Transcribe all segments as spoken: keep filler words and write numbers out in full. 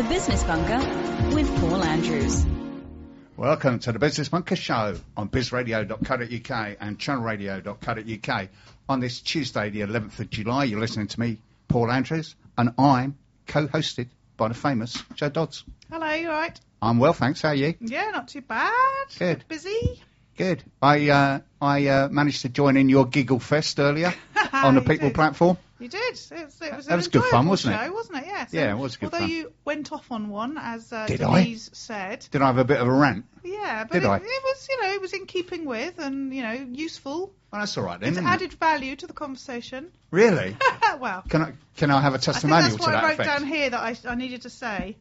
Business Bunker with Paul Andrews. Welcome to the Business Bunker Show on biz radio dot co dot uk and channel radio dot co dot uk. On this Tuesday, the eleventh of July, you're listening to me, Paul Andrews, and I'm co-hosted by the famous Joe Dodds. Hello, you all right? I'm well, thanks. How are you? Yeah, not too bad. Good. Busy? Good. I uh, I uh, managed to join in your Giggle Fest earlier on the You People did. platform. You did. It was, it was That an was good fun, enjoyable wasn't it? show, wasn't it? Yes. Yeah, And it was good although fun. you went off on one, as uh, Did I? Denise said. Did I have a bit of a rant? Yeah, but Did it, I? it was, you know, it was in keeping with and, you know, useful. Well, that's all right then, It isn't added it? value to the conversation. Really? Well, Can I can I have a I think testimonial that's to what I that wrote effect? down here that I, I needed to say.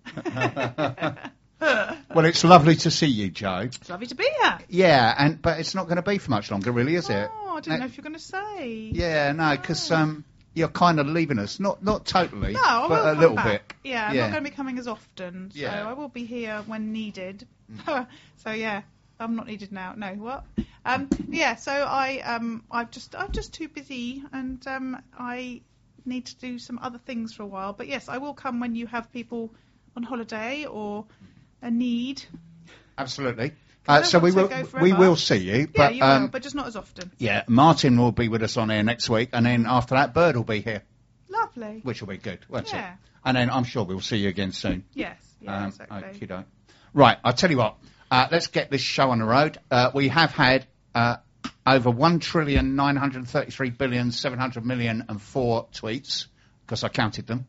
Well, it's lovely to see you, Joe. It's lovely to be here. Yeah, and but it's not going to be for much longer, really, is it? Oh, I didn't Uh, know if you were going to say. Yeah, no, because um, you're kind of leaving us. Not not totally, No, I will but a come little back. bit. Yeah, I'm Yeah. not going to be coming as often, so Yeah. I will be here when needed. So yeah, I'm not needed now. No, what? Um, yeah, so I um, I've just I'm just too busy, and um, I need to do some other things for a while. But yes, I will come when you have people on holiday or a need. Absolutely. I Uh, don't so we want will to go we forever. will see you, Yeah, but you um, will, but just not as often. yeah, Martin will be with us on air next week, and then after that, Bird will be here, Lovely. which will be good, won't Yeah. it? And then I'm sure we'll see you again soon. Yes. Yeah. Um, exactly. okey-doke. Right, I'll tell you what. Uh, let's get this show on the road. Uh, we have had uh, over one trillion nine hundred thirty-three billion seven hundred million and four tweets, because I counted them.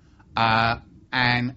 Uh, and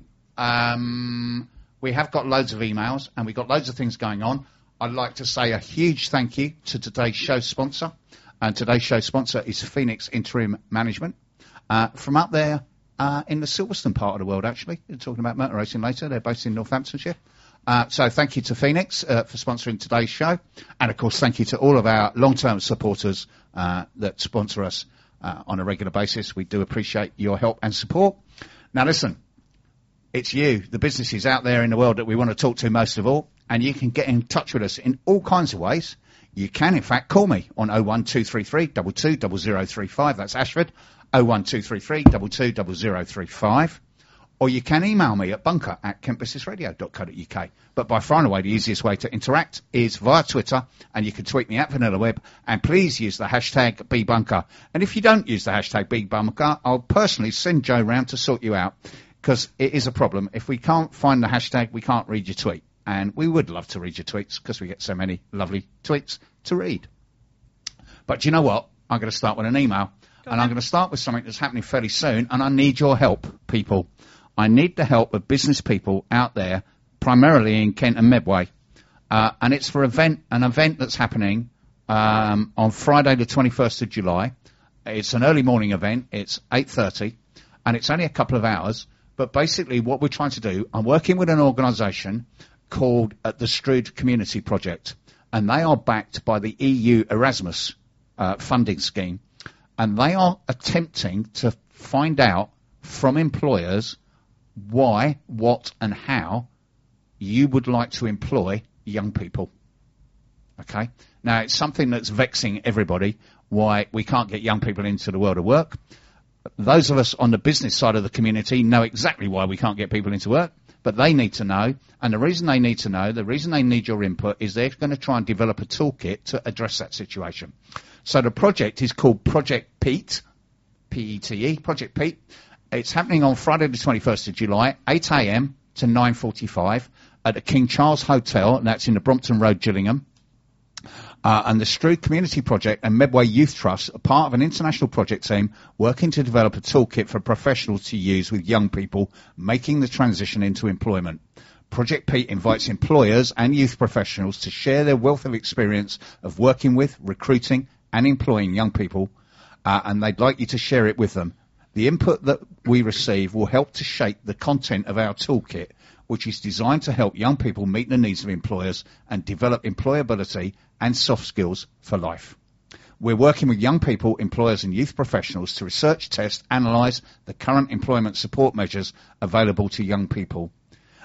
um, we have got loads of emails, and we've got loads of things going on. I'd like to say a huge thank you to today's show sponsor. And today's show sponsor is Phoenix Interim Management. Uh, from up there uh, in the Silverstone part of the world, actually. They're talking about motor racing later. They're based in Northamptonshire. Uh, so thank you to Phoenix uh, for sponsoring today's show. And, of course, thank you to all of our long-term supporters uh, that sponsor us uh, on a regular basis. We do appreciate your help and support. Now, listen, it's you, the businesses out there in the world that we want to talk to most of all. And you can get in touch with us in all kinds of ways. You can, in fact, call me on oh one two three three, two two zero zero three five. That's Ashford. oh one two three three, two two zero zero three five. Or you can email me at bunker at kent business radio dot co dot uk. But by far and away, the easiest way to interact is via Twitter, and you can tweet me at Vanilla Web, and please use the hashtag BBunker. And if you don't use the hashtag BBunker, I'll personally send Joe round to sort you out, because it is a problem. If we can't find the hashtag, we can't read your tweet. And we would love to read your tweets, because we get so many lovely tweets to read. But do you know what? I'm going to start with an email. Go and on I'm then. going to start with something that's happening fairly soon, and I need your help, people. I need the help of business people out there, primarily in Kent and Medway. Uh, and it's for event, an event that's happening um, on Friday the twenty-first of July. It's an early morning event. It's eight thirty, and it's only a couple of hours. But basically what we're trying to do, I'm working with an organisation called uh, the Strood Community Project, and they are backed by the E U Erasmus uh, funding scheme, and they are attempting to find out from employers why, what and how you would like to employ young people. Okay? Now, it's something that's vexing everybody, why we can't get young people into the world of work. Those of us on the business side of the community know exactly why we can't get people into work, but they need to know, and the reason they need to know, the reason they need your input is they're going to try and develop a toolkit to address that situation. So the project is called Project Pete, P E T E, Project Pete. It's happening on Friday the twenty-first of July, eight a.m. to nine forty-five at the King Charles Hotel, and that's in the Brompton Road, Gillingham. Uh, and the Strood Community Project and Medway Youth Trust are part of an international project team working to develop a toolkit for professionals to use with young people making the transition into employment. Project Pete invites employers and youth professionals to share their wealth of experience of working with, recruiting and employing young people, uh, and they'd like you to share it with them. The input that we receive will help to shape the content of our toolkit, which is designed to help young people meet the needs of employers and develop employability and soft skills for life. We're working with young people, employers and youth professionals to research, test, analyse the current employment support measures available to young people.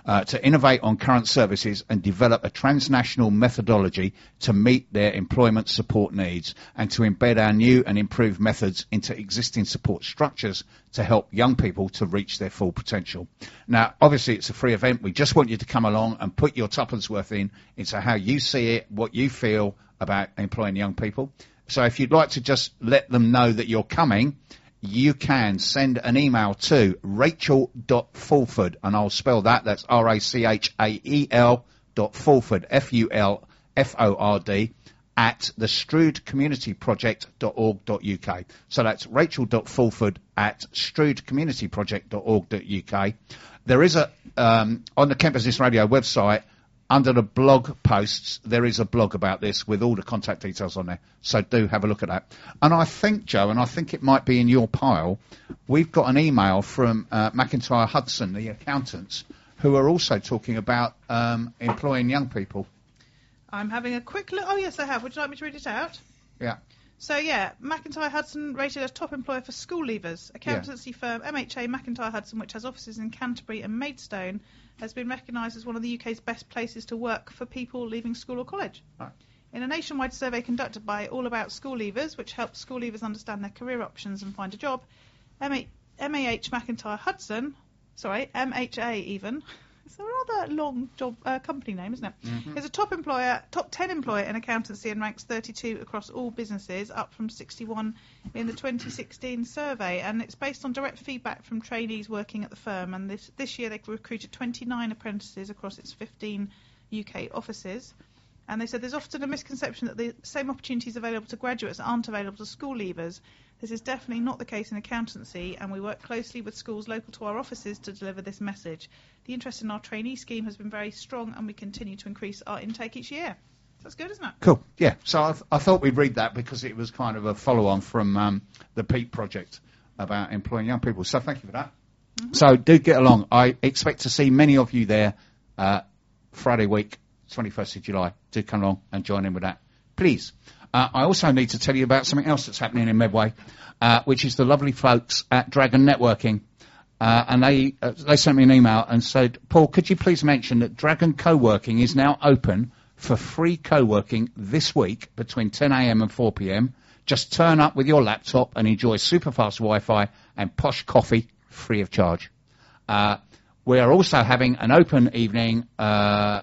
uh, to innovate on current services and develop a transnational methodology to meet their employment support needs, and to embed our new and improved methods into existing support structures to help young people to reach their full potential. Now, obviously, it's a free event. We just want you to come along and put your tuppence worth in into how you see it, what you feel about employing young people. So if you'd like to just let them know that you're coming, you can send an email to rachel dot fulford, and I'll spell that, that's R A C H A E L dot Fulford, F U L F O R D, at the strood community project dot org dot U K. So that's rachel dot fulford at strood community project dot org dot U K. There is a, um, on the Kent Business Radio website, under the blog posts, there is a blog about this with all the contact details on there. So do have a look at that. And I think, Joe, and I think it might be in your pile, we've got an email from uh, McIntyre Hudson, the accountants, who are also talking about um, employing young people. I'm having a quick look. Oh, yes, I have. Would you like me to read it out? Yeah. So, yeah, McIntyre Hudson rated as top employer for school leavers. Accountancy yeah. firm M H A McIntyre Hudson, which has offices in Canterbury and Maidstone, has been recognised as one of the U K's best places to work for people leaving school or college. Right. In a nationwide survey conducted by All About School Leavers, which helps school leavers understand their career options and find a job, M A H McIntyre Hudson, sorry, M H A even, it's a rather long job uh, company name, isn't it? Mm-hmm. Is a top employer, top ten employer in accountancy and ranks thirty-two across all businesses, up from sixty-one in the twenty sixteen survey. And it's based on direct feedback from trainees working at the firm. And this this year they recruited twenty-nine apprentices across its fifteen U K offices. And they said there's often a misconception that the same opportunities available to graduates aren't available to school leavers. This is definitely not the case in accountancy, and we work closely with schools local to our offices to deliver this message. The interest in our trainee scheme has been very strong, and we continue to increase our intake each year. So that's good, isn't it? Cool. Yeah. So I, th- I thought we'd read that because it was kind of a follow-on from um, the Peak Project about employing young people. So thank you for that. Mm-hmm. So do get along. I expect to see many of you there uh, Friday week, twenty-first of July. Do come along and join in with that, please. Uh, I also need to tell you about something else that's happening in Medway, uh, which is the lovely folks at Dragon Networking. Uh, and they uh, they sent me an email and said, Paul, could you please mention that Dragon Co-working is now open for free co-working this week between ten a.m. and four p.m. Just turn up with your laptop and enjoy super fast Wi-Fi and posh coffee free of charge. Uh, we are also having an open evening, uh,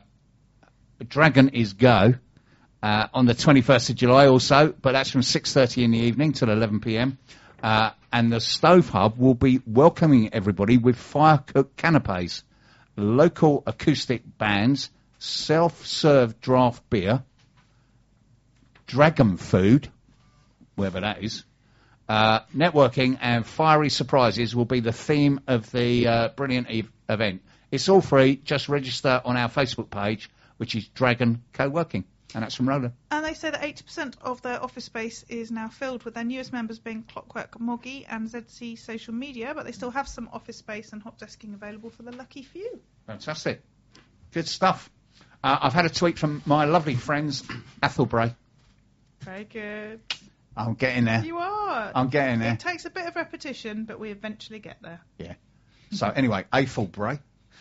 Dragon is Go, Uh, on the twenty-first of July also, but that's from six thirty in the evening till eleven p.m. Uh, and the Stove Hub will be welcoming everybody with fire-cooked canapes, local acoustic bands, self-served draft beer, dragon food, wherever that is, uh, networking and fiery surprises will be the theme of the uh, brilliant e- event. It's all free. Just register on our Facebook page, which is Dragon Co-working. And that's from Roland. And they say that eighty percent of their office space is now filled, with their newest members being Clockwork Moggy and Z C Social Media, but they still have some office space and hot desking available for the lucky few. Fantastic. Good stuff. Uh, I've had a tweet from my lovely friends, Athelbray. Very good. I'm getting there. You are. I'm getting there. It takes a bit of repetition, but we eventually get there. Yeah. So anyway, Athelbray.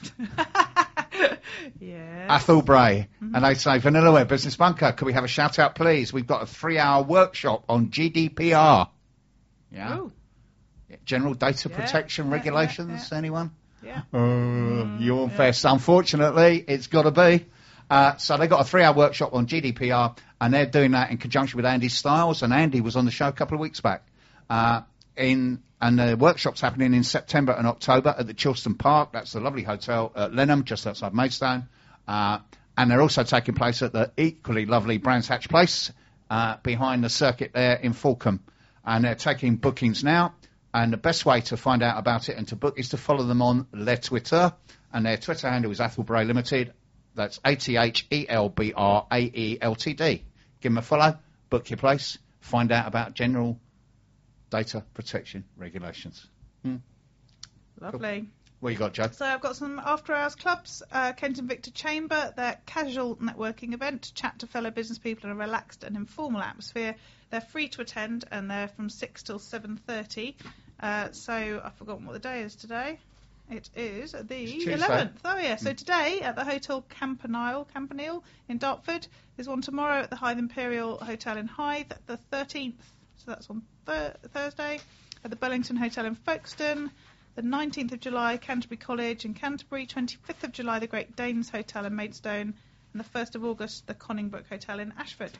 Yes. Athelbray. Mm-hmm. And they say, Vanilla Web Business Bunker, could we have a shout out, please? We've got a three hour workshop on G D P R. Yeah. Ooh. General Data Yeah, Protection yeah, Regulations. yeah, yeah. Anyone? Yeah. Uh, Mm, Yawn yeah. Fest. Unfortunately, it's got to be. Uh, so they got a three hour workshop on G D P R, and they're doing that in conjunction with Andy Stiles, and Andy was on the show a couple of weeks back. Uh, in And the workshop's happening in September and October at the Chilston Park. That's the lovely hotel at Lenham, just outside Maidstone. Uh, and they're also taking place at the equally lovely Brands Hatch Place, uh, behind the circuit there in Fulham. And they're taking bookings now. And the best way to find out about it and to book is to follow them on their Twitter. And their Twitter handle is Athelbray Limited. That's A T H E L B R A E L T D. Give them a follow, book your place, find out about general data protection regulations. Hmm. Lovely. Cool. What you got, Joe? So I've got some after-hours clubs. Uh, Kent and Victor Chamber, their casual networking event to chat to fellow business people in a relaxed and informal atmosphere. They're free to attend, and they're from six till seven thirty. Uh, so I've forgotten what the day is today. It is the Tuesday. eleventh. Oh, yeah. So today at the Hotel Campanile, Campanile in Dartford. There's one tomorrow at the Hythe Imperial Hotel in Hythe. The thirteenth, so that's on thir- Thursday, at the Burlington Hotel in Folkestone. The nineteenth of July, Canterbury College in Canterbury. twenty-fifth of July, the Great Danes Hotel in Maidstone. And the first of August, the Conningbrook Hotel in Ashford.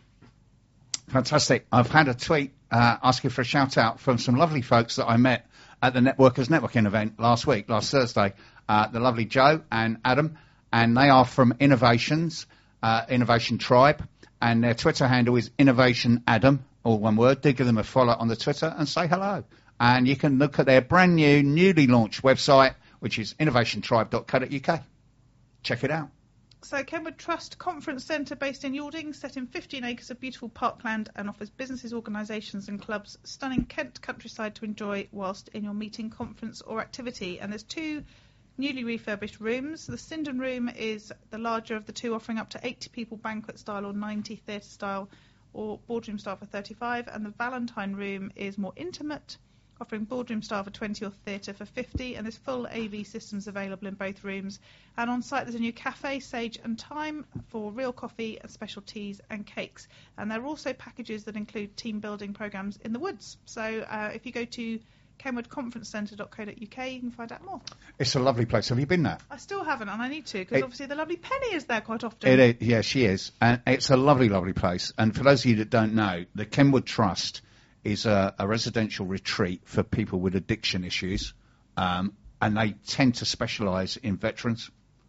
Fantastic. I've had a tweet uh, asking for a shout out from some lovely folks that I met at the Networkers Networking event last week, last Thursday. Uh, the lovely Joe and Adam, and they are from Innovations, uh, Innovation Tribe, and their Twitter handle is Innovation Adam, all one word. Do give them a follow on the Twitter and say hello. And you can look at their brand new, newly launched website, which is innovation tribe dot co dot uk. Check it out. So Kenwood Trust Conference Centre based in Yalding, set in fifteen acres of beautiful parkland and offers businesses, organisations and clubs stunning Kent countryside to enjoy whilst in your meeting, conference or activity. And there's two newly refurbished rooms. The Sindon room is the larger of the two, offering up to eighty people banquet style or ninety theatre style or boardroom style for thirty-five. And the Valentine room is more intimate, offering boardroom style for twenty or theatre for fifty, and there's full A V systems available in both rooms. And on site there's a new cafe, Sage and Time, for real coffee and special teas and cakes. And there are also packages that include team building programmes in the woods. So uh, if you go to kenwood conference centre dot co dot uk, you can find out more. It's a lovely place. Have you been there? I still haven't, and I need to, because It- obviously the lovely Penny is there quite often. It is, yeah, she is. And it's a lovely, lovely place. And for those of you that don't know, the Kenwood Trust is a, a residential retreat for people with addiction issues, um, and they tend to specialise in veterans.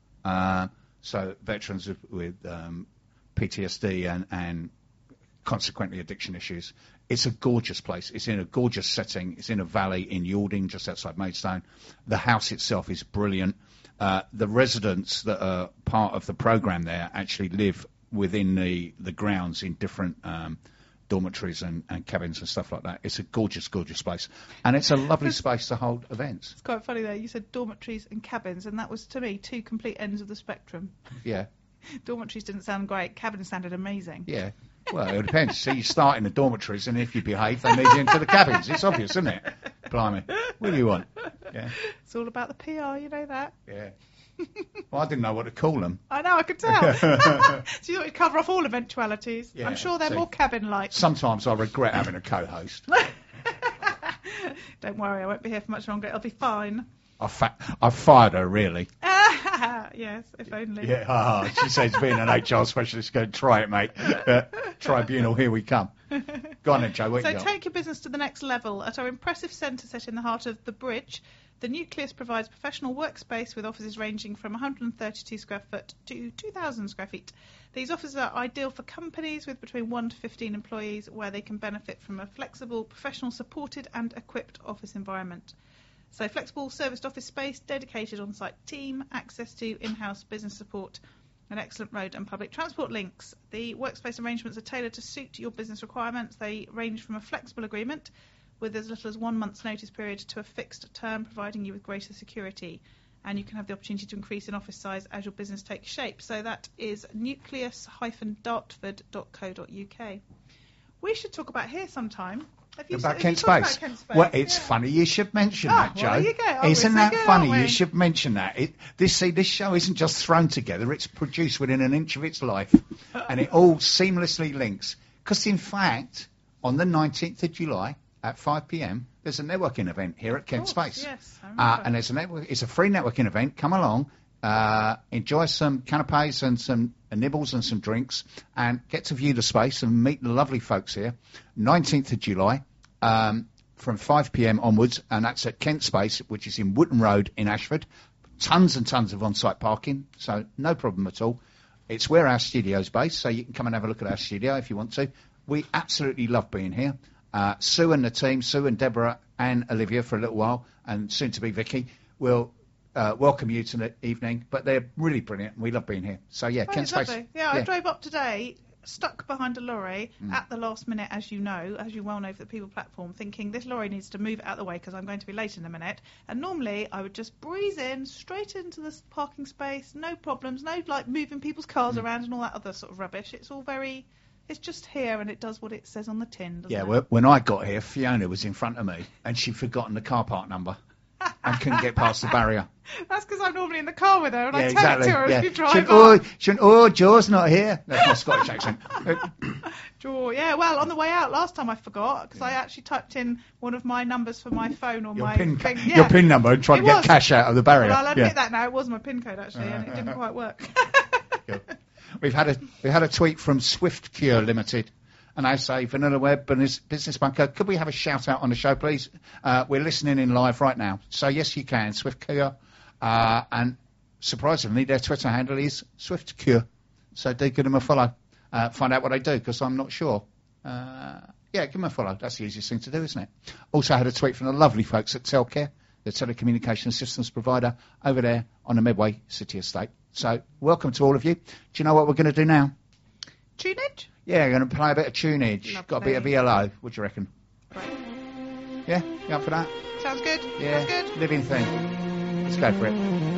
Uh, so veterans with, with um, P T S D and, and consequently addiction issues. It's a gorgeous place. It's in a gorgeous setting. It's in a valley in Yalding, just outside Maidstone. The house itself is brilliant. Uh, the residents that are part of the programme there actually live within the, the grounds in different um, dormitories and, and cabins and stuff like that. It's a gorgeous, gorgeous place. And it's a lovely space to hold events. It's quite funny there. You said dormitories and cabins, and that was, to me, two complete ends of the spectrum. Yeah. Dormitories didn't sound great. Cabins sounded amazing. Yeah. Well, it depends. So you start in the dormitories, and if you behave, they move you into the cabins. It's obvious, isn't it? Blimey. What do you want? Yeah. It's all about the P R, you know that. Yeah. Well, I didn't know what to call them. I know, I could tell. So you thought you'd cover off all eventualities. Yeah, I'm sure they're see. more cabin-like. Sometimes I regret having a co-host. Don't worry, I won't be here for much longer. It'll be fine. I fa- I fired her, really. Yes, if only. Yeah, ah, she says being an H R specialist, go try it, mate. Uh, tribunal, here we come. Go on then, Joe, what So you got? take your business to the next level. At our impressive centre set in the heart of the Bridge, the Nucleus provides professional workspace with offices ranging from one hundred thirty-two square foot to two thousand square feet. These offices are ideal for companies with between one to fifteen employees, where they can benefit from a flexible, professional, supported and equipped office environment. So flexible serviced office space, dedicated on-site team, access to in-house business support, and excellent road and public transport links. The workspace arrangements are tailored to suit your business requirements. They range from a flexible agreement with as little as one month's notice period to a fixed term, providing you with greater security. And you can have the opportunity to increase in office size as your business takes shape. So that is nucleus dash dartford dot co dot uk. We should talk about here sometime. Have you, About have Kent you talked Space. about Kent Space? Well, it's Yeah. funny you should mention Ah, that, Joe. well, there you go. Oh, we're Isn't so that good, funny? aren't we? You should mention that. It, this see, this show isn't just thrown together; it's produced within an inch of its life, and it all seamlessly links. Because in fact, on the nineteenth of July at five p m, there's a networking event here at Kent course, Space. yes, I uh, remember. and there's a network. It's a free networking event. Come along. Uh, enjoy some canapes and some uh, nibbles and some drinks, and get to view the space and meet the lovely folks here. nineteenth of July, um, from five p m onwards, and that's at Kent Space, which is in Wootton Road in Ashford. Tons and tons of on-site parking, so no problem at all. It's where our studio's based, so you can come and have a look at our studio if you want to. We absolutely love being here. Uh, Sue and the team, Sue and Deborah and Olivia for a little while, and soon to be Vicky, will uh, welcome you to the evening. But they're really brilliant, and we love being here. So yeah, Oh, Kent it's Space. lovely. Yeah, I drove up today, stuck behind a lorry Mm. at the last minute, as you know, as you well know, for the People platform, thinking this lorry needs to move out of the way because I'm going to be late in a minute. And normally I would just breeze in straight into this parking space, no problems, no like moving people's cars Mm. around and all that other sort of rubbish. It's all very, it's just here and it does what it says on the tin, doesn't Yeah, it? well, when I got here, Fiona was in front of me, and she'd forgotten the car park number. and couldn't get past the barrier. That's because I'm normally in the car with her and Yeah, I exactly. turn to her Yeah. as we drive Shouldn't, on. oh, shouldn't, oh, Joe's not here. That's my Scottish accent. Jaw, yeah. Well, on the way out last time I forgot because I actually typed in one of my numbers for my phone or Your my pin, ca- thing. Yeah. your pin number and try to It get was. cash out of the barrier. Well, I'll admit Yeah. that now. It was my pin code actually, and it didn't quite work. We've had a we had a tweet from Swift Cure Limited, and I say Vanilla Web and his Business Bunker. Could we have a shout out on the show, please? Uh, we're listening in live right now, so yes, you can. Swift Cure, uh, and surprisingly, their Twitter handle is Swift Cure. So do give them a follow. Uh, find out what they do because I'm not sure. Uh, yeah, give them a follow. That's the easiest thing to do, isn't it? Also had a tweet from the lovely folks at Telcare, the telecommunications systems provider over there on the Medway City Estate. So, welcome to all of you. Do you know what we're going to do now? Tunage? Yeah, we're going to play a bit of tunage. Lovely. Got a bit of E L O. What do you reckon? Right. Yeah? You up for that? Sounds good. Yeah. Sounds good. Living thing. Let's go for it.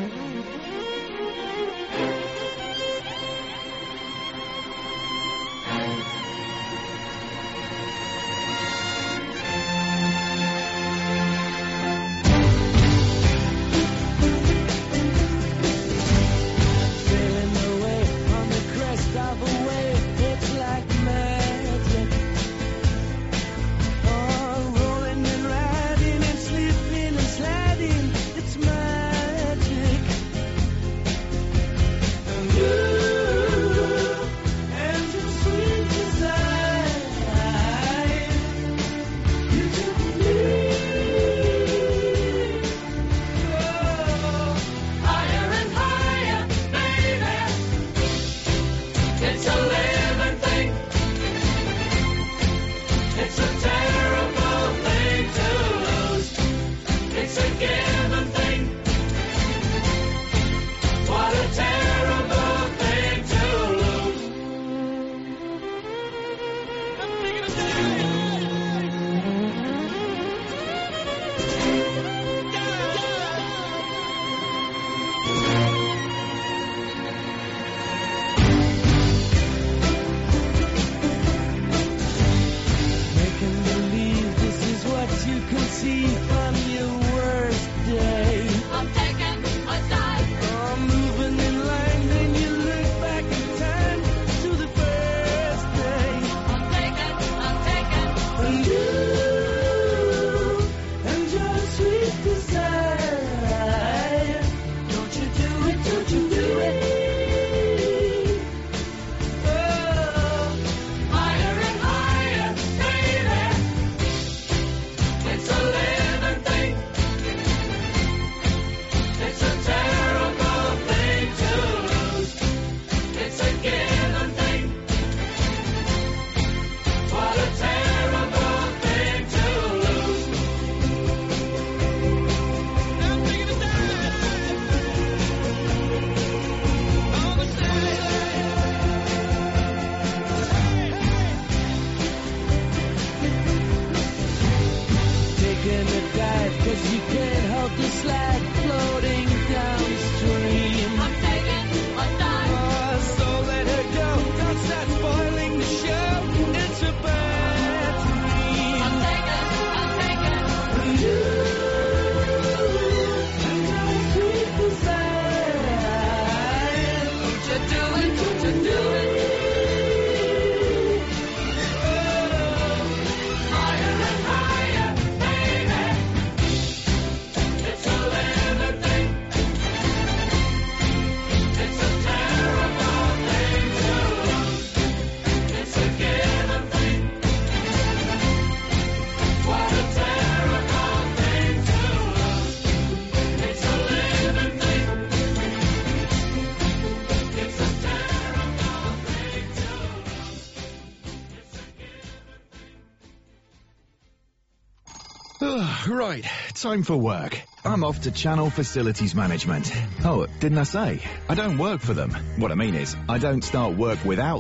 Right, time for work. I'm off to Channel Facilities Management. Oh, didn't I say? I don't work for them. What I mean is, I don't start work without them.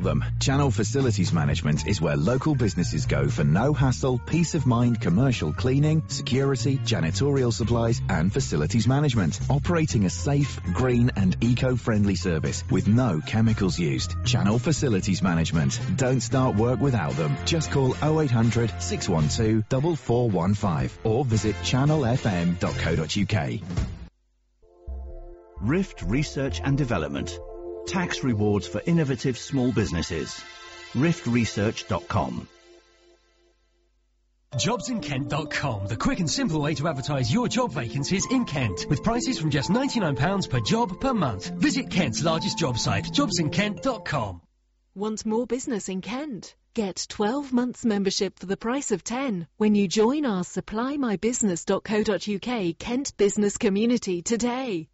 Channel Facilities Management is where local businesses go for no hassle, peace of mind commercial cleaning, security, janitorial supplies and facilities management. Operating a safe, green and eco-friendly service with no chemicals used. Channel Facilities Management. Don't start work without them. Just call oh eight hundred, six one two, four four one five or visit channel f m dot co dot u k. Rift Research and Development. Tax rewards for innovative small businesses. rift research dot com. jobs in kent dot com, the quick and simple way to advertise your job vacancies in Kent, with prices from just ninety-nine pounds per job per month. Visit Kent's largest job site, jobs in kent dot com. Want more business in Kent? Get twelve months membership for the price of ten when you join our supply my business dot co dot u k Kent business community today.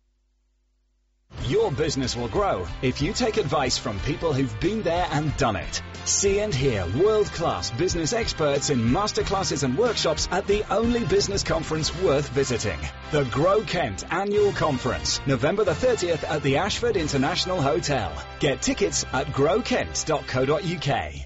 Your business will grow if you take advice from people who've been there and done it. See and hear world-class business experts in masterclasses and workshops at the only business conference worth visiting. The Grow Kent Annual Conference, November the thirtieth at the Ashford International Hotel. Get tickets at grow kent dot co dot u k.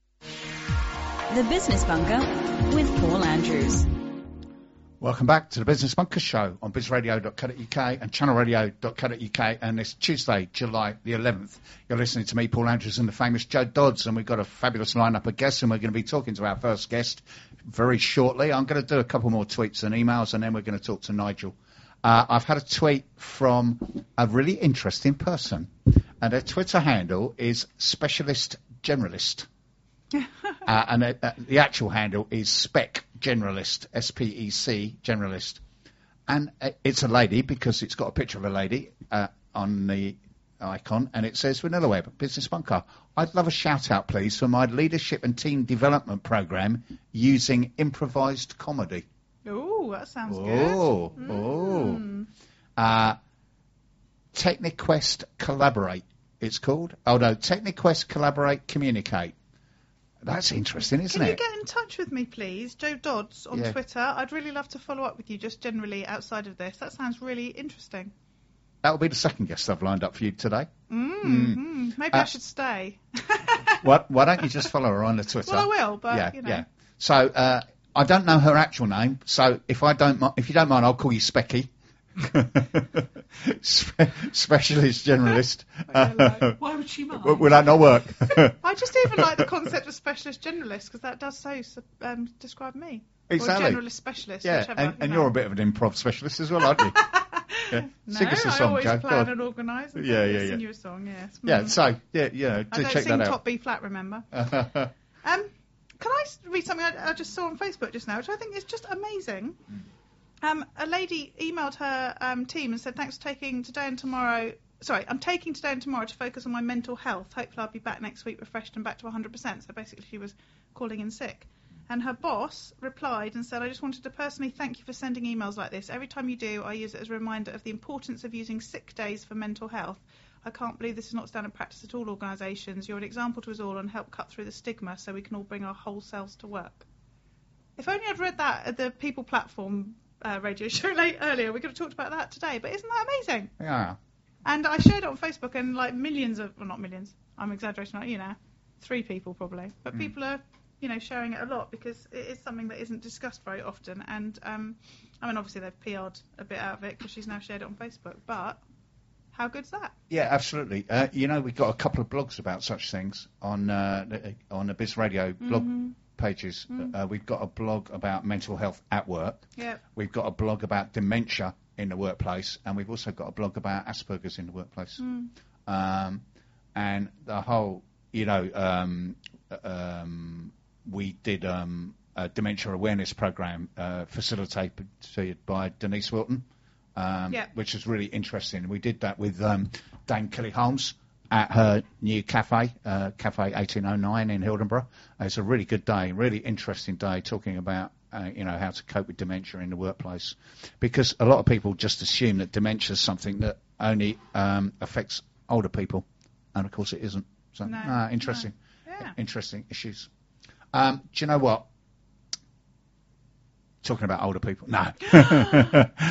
The Business Bunker with Paul Andrews. Welcome back to the Business Bunker Show on biz radio dot co dot u k and channel radio dot co dot u k, and it's Tuesday, July the eleventh. You're listening to me, Paul Andrews, and the famous Joe Dodds, and we've got a fabulous lineup of guests, and we're going to be talking to our first guest very shortly. I'm going to do a couple more tweets and emails, and then we're going to talk to Nigel. Uh, I've had a tweet from a really interesting person, and their Twitter handle is Specialist Generalist. uh, and uh, uh, the actual handle is Spec Generalist, S P E C Generalist. And uh, it's a lady because it's got a picture of a lady uh, on the icon, and it says, Vanilla Web, Business Bunker. I'd love a shout out, please, for my leadership and team development program using improvised comedy. Oh, that sounds oh, good. Oh, Mm. uh, TechniQuest Collaborate, it's called. Oh, no, TechniQuest Collaborate Communicate. That's interesting, isn't Can it? you get in touch with me, please? Joe Dodds on Yeah. Twitter. I'd really love to follow up with you just generally outside of this. That sounds really interesting. That'll be the second guest I've lined up for you today. Mm, Mm. mm. Maybe Uh, I should stay. What, why don't you just follow her on the Twitter? Well, I will, but, yeah, you know. yeah. So uh, I don't know her actual name, so if I don't, mi- if you don't mind, I'll call you Specky. Spe- specialist generalist. Why would she mind? Will, will that not work? I just even like the concept of specialist generalist because that does so um, describe me. Exactly. Or generalist specialist, yeah, whichever. and, you and know. you're a bit of an improv specialist as well, aren't you? Yeah. No, Sing us a I song, always Joe. Go plan on. and organise. and Yeah, yeah, sing yeah. you a song, yes. Yeah, Mm. so, yeah, you know, I do don't check sing that top out. B flat, remember? um, can I s- read something I, I just saw on Facebook just now, which I think is just amazing? Um, a lady emailed her um, team and said, thanks for taking today and tomorrow. Sorry, I'm taking today and tomorrow to focus on my mental health. Hopefully I'll be back next week refreshed and back to one hundred percent. So basically she was calling in sick. And her boss replied and said, I just wanted to personally thank you for sending emails like this. Every time you do, I use it as a reminder of the importance of using sick days for mental health. I can't believe this is not standard practice at all organisations. You're an example to us all and help cut through the stigma so we can all bring our whole selves to work. If only I'd read that at the People Platform uh, radio show late earlier, we could have talked about that today. But isn't that amazing? Yeah. And I shared it on Facebook, and like millions of, well, not millions, I'm exaggerating, like, you know, three people probably, but Mm. people are, you know, sharing it a lot because it is something that isn't discussed very often. And um, I mean, obviously they've P R'd a bit out of it because she's now shared it on Facebook. But how good's that? Yeah, absolutely. Uh, you know, we've got a couple of blogs about such things on uh, the, on the Biz Radio blog Mhm. pages. Mm. Uh, we've got a blog about mental health at work. Yeah. We've got a blog about dementia in the workplace, and we've also got a blog about Asperger's in the workplace. Mm. Um, and the whole, you know, um, um, we did um, a dementia awareness program uh, facilitated by Denise Wilton, um, Yeah. which is really interesting. We did that with um, Dame Kelly Holmes at her new cafe, uh, Cafe eighteen oh nine in Hildenborough. Uh, it's a really good day, really interesting day, talking about uh, you know, how to cope with dementia in the workplace, because a lot of people just assume that dementia is something that only um, affects older people, and of course it isn't. So, No, ah, interesting, no. Yeah. interesting issues. Um, do you know what? Talking about older people, no.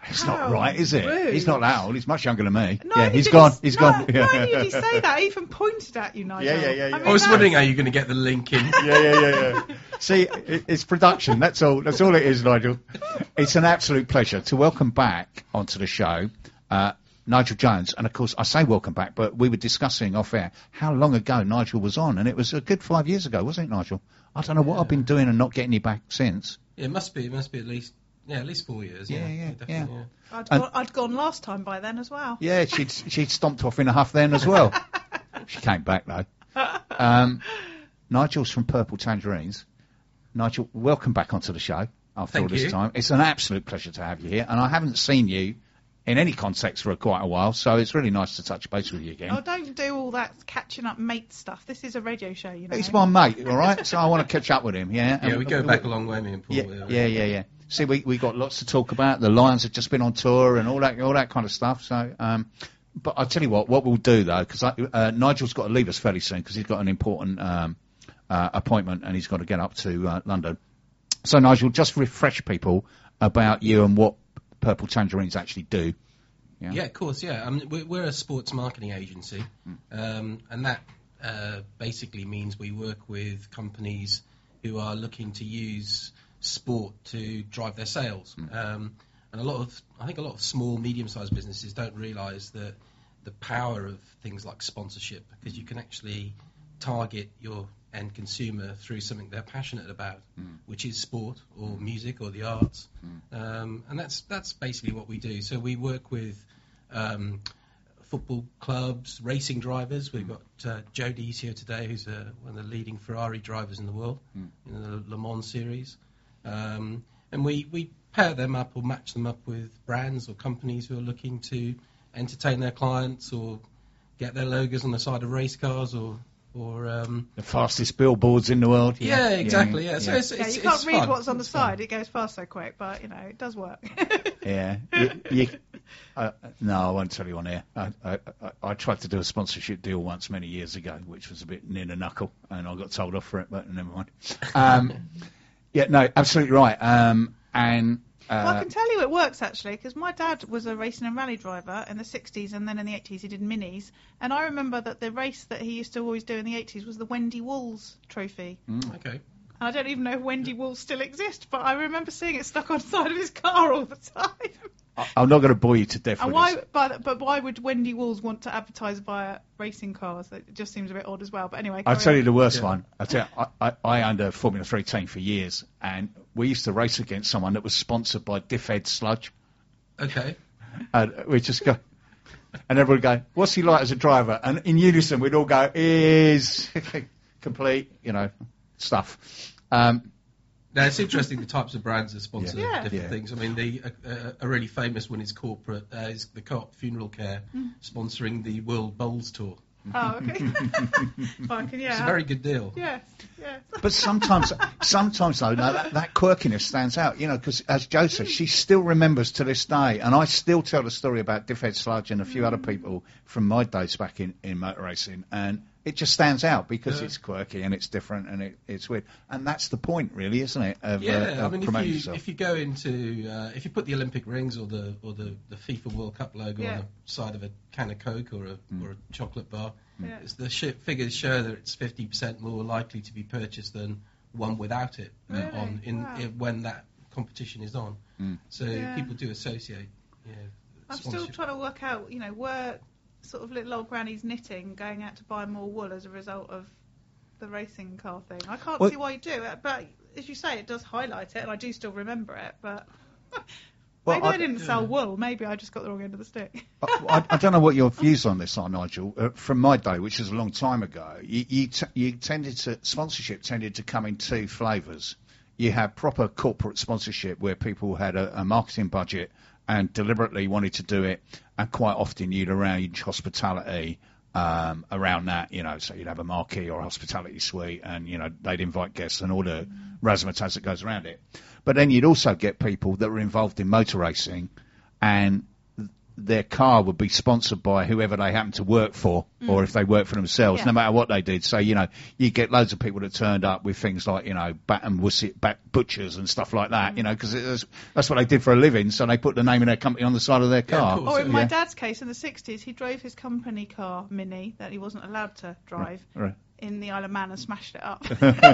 It's How not right, is it? rude. He's not that old. He's much younger than me. Not yeah, only he's did gone. He, He's no, gone. Not only did he say that, he even pointed at you, Nigel. Yeah, yeah, yeah, yeah. I, mean, I was that's- wondering how you're going to get the link in. yeah, yeah, yeah, yeah. See, it, it's production. That's all. That's all it is, Nigel. It's an absolute pleasure to welcome back onto the show uh, Nigel Jones. And of course, I say welcome back, but we were discussing off air how long ago Nigel was on, and it was a good five years ago, wasn't it, Nigel? I don't know what Yeah. I've been doing and not getting you back since. Yeah, it must be. It must be at least. Yeah, at least four years. Yeah, Yeah, yeah, definitely, yeah. yeah. I'd, And- gone, I'd gone last time by then as well. Yeah, she'd she'd stomped off in a huff then as well. She came back though. Um, Nigel's from Purple Tangerines. Nigel, welcome back onto the show after Thank all this you. time. It's an absolute pleasure to have you here, and I haven't seen you in any context for quite a while, so it's really nice to touch base with you again. Oh, don't do all that catching up mate stuff. This is a radio show, you know. He's my mate, all right? So I want to catch up with him, yeah? Yeah, And- we go back a long way, me and Paul. Yeah, yeah, yeah, yeah. See, we we got lots to talk about. The Lions have just been on tour and all that, all that kind of stuff. So, um, but I'll tell you what, what we'll do though, because uh, Nigel's got to leave us fairly soon because he's got an important um, uh, appointment and he's got to get up to uh, London. So, Nigel, just refresh people about you and what Purple Tangerines actually do. Yeah, Yeah, of course, yeah. I mean, we're, we're a sports marketing agency, um, and that uh, basically means we work with companies who are looking to use sport to drive their sales. Um, and a lot of, I think a lot of small, medium-sized businesses don't realise that the power of things like sponsorship, because you can actually target your end consumer through something they're passionate about, Mm. which is sport or music or the arts. Um, and that's that's basically what we do. So we work with um, football clubs, racing drivers. We've got uh, Joe Dees here today, who's uh, one of the leading Ferrari drivers in the world Mm. in the Le Mans series. Um, and we, we pair them up or match them up with brands or companies who are looking to entertain their clients or get their logos on the side of race cars or or um, the fastest billboards in the world. yeah, exactly. Yeah, so it's, Yeah, it's, you can't it's read fun. what's on the It's fun. side. It goes past so quick, but you know it does work. Yeah. You, you, uh, no, I won't tell you on air. I, I, I, I tried to do a sponsorship deal once many years ago, which was a bit near the knuckle, and I got told off for it, but never mind. Um, yeah, no, absolutely right. Um, and uh, Well, I can tell you it works actually, because my dad was a racing and rally driver in the sixties, and then in the eighties he did minis. And I remember that the race that he used to always do in the eighties was the Wendy Walls Trophy. Okay. And I don't even know if Wendy Walls still exists, but I remember seeing it stuck on the side of his car all the time. I, I'm not going to bore you to death And with why? this. But, but why would Wendy Walls want to advertise via racing cars? It just seems a bit odd as well. But anyway, I'll carry tell on. you the worst Yeah. one. I tell you, I, I, I owned a Formula three team for years, and we used to race against someone that was sponsored by Diffhead Sludge. Okay. And we just go, and everyone would go, what's he like as a driver? And in unison, we'd all go, is complete, you know, stuff. Um, Now, it's interesting the types of brands that sponsor Yeah. different Yeah. things. I mean, the uh, uh, a really famous one is corporate, uh, is the Co-op Funeral Care sponsoring the World Bowls Tour. Oh, okay. Fine, can- yeah. It's a very good deal. Yes, yes. But sometimes, sometimes though, no, that, that quirkiness stands out, you know, because as Joe says, she still remembers to this day, and I still tell the story about Diffhead Sludge and a few other people from my days back in, in motor racing, and it just stands out because Yeah. it's quirky and it's different and it, it's weird, and that's the point, really, isn't it? Of, Yeah, uh, I of mean, if promoting you yourself. if you go into uh, if you put the Olympic rings or the or the, the FIFA World Cup logo Yeah. on the side of a can of Coke or a Mm. or a chocolate bar, Yeah. it's the sh- figures show that it's fifty percent more likely to be purchased than one without it uh, Really? on in, Wow. in when that competition is on. Mm. So Yeah. people do associate. Yeah, I'm still sponsorship. trying to work out, you know, were sort of little old grannies knitting going out to buy more wool as a result of the racing car thing. I can't Well- see why you do it, but as you say, it does highlight it, and I do still remember it, but Well, maybe I, I- didn't sell wool. Maybe I just got the wrong end of the stick. I, I don't know what your views on this are, Nigel. Uh, from my day, which is a long time ago, you, you, t- you tended to sponsorship tended to come in two flavours. You had proper corporate sponsorship where people had a, a marketing budget and deliberately wanted to do it, and quite often you'd arrange hospitality um, around that. You know, so you'd have a marquee or a hospitality suite, and you know they'd invite guests and all the razzmatazz that goes around it. But then you'd also get people that were involved in motor racing, and their car would be sponsored by whoever they happen to work for, Mm. or if they work for themselves, Yeah. no matter what they did. So, you know, you get loads of people that turned up with things like, you know, Bat and Wusset, Bat Butchers and stuff like that, Mm. you know, because that's what they did for a living, so they put the name of their company on the side of their Yeah, of car. course. Or in Yeah. my dad's case, in the sixties, he drove his company car, Mini, that he wasn't allowed to drive, Right. in the Isle of Man and smashed it up.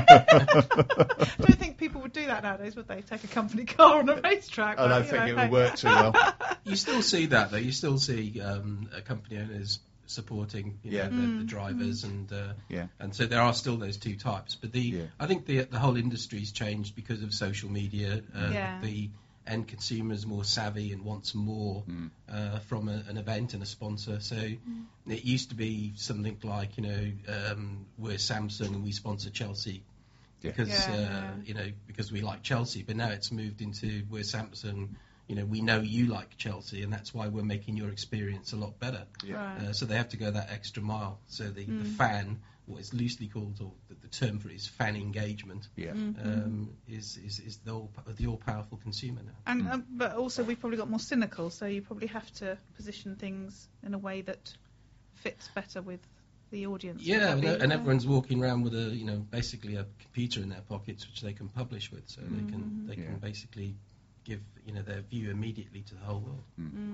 I don't think people would do that nowadays, would they? Take a company car on a racetrack. I but, don't you think know, it would hey. work too well. You still see that though. You still see um, uh, company owners supporting, you Yeah. know, the, Mm, the drivers, and uh, Yeah. and so there are still those two types. But the Yeah. I think the the whole industry's changed because of social media. Uh, Yeah. The end consumer is more savvy and wants more Mm. uh, from a, an event and a sponsor. So it used to be something like, you know, um, we're Samsung and we sponsor Chelsea. Yeah. Because Yeah, uh, yeah. you know, because we like Chelsea, but now it's moved into we're Samsung. You know, we know you like Chelsea, and that's why we're making your experience a lot better. Right. Uh, so they have to go that extra mile. So the, the fan, what is loosely called, or the, the term for it is fan engagement, Yeah. um, is, is is the all the all powerful consumer now. And um, but also we've probably got more cynical, so you probably have to position things in a way that fits better with the audience. Yeah, Would and, that be- and everyone's walking around with a, you know, basically a computer in their pockets which they can publish with, so they can they Yeah. can basically give, you know, their view immediately to the whole world.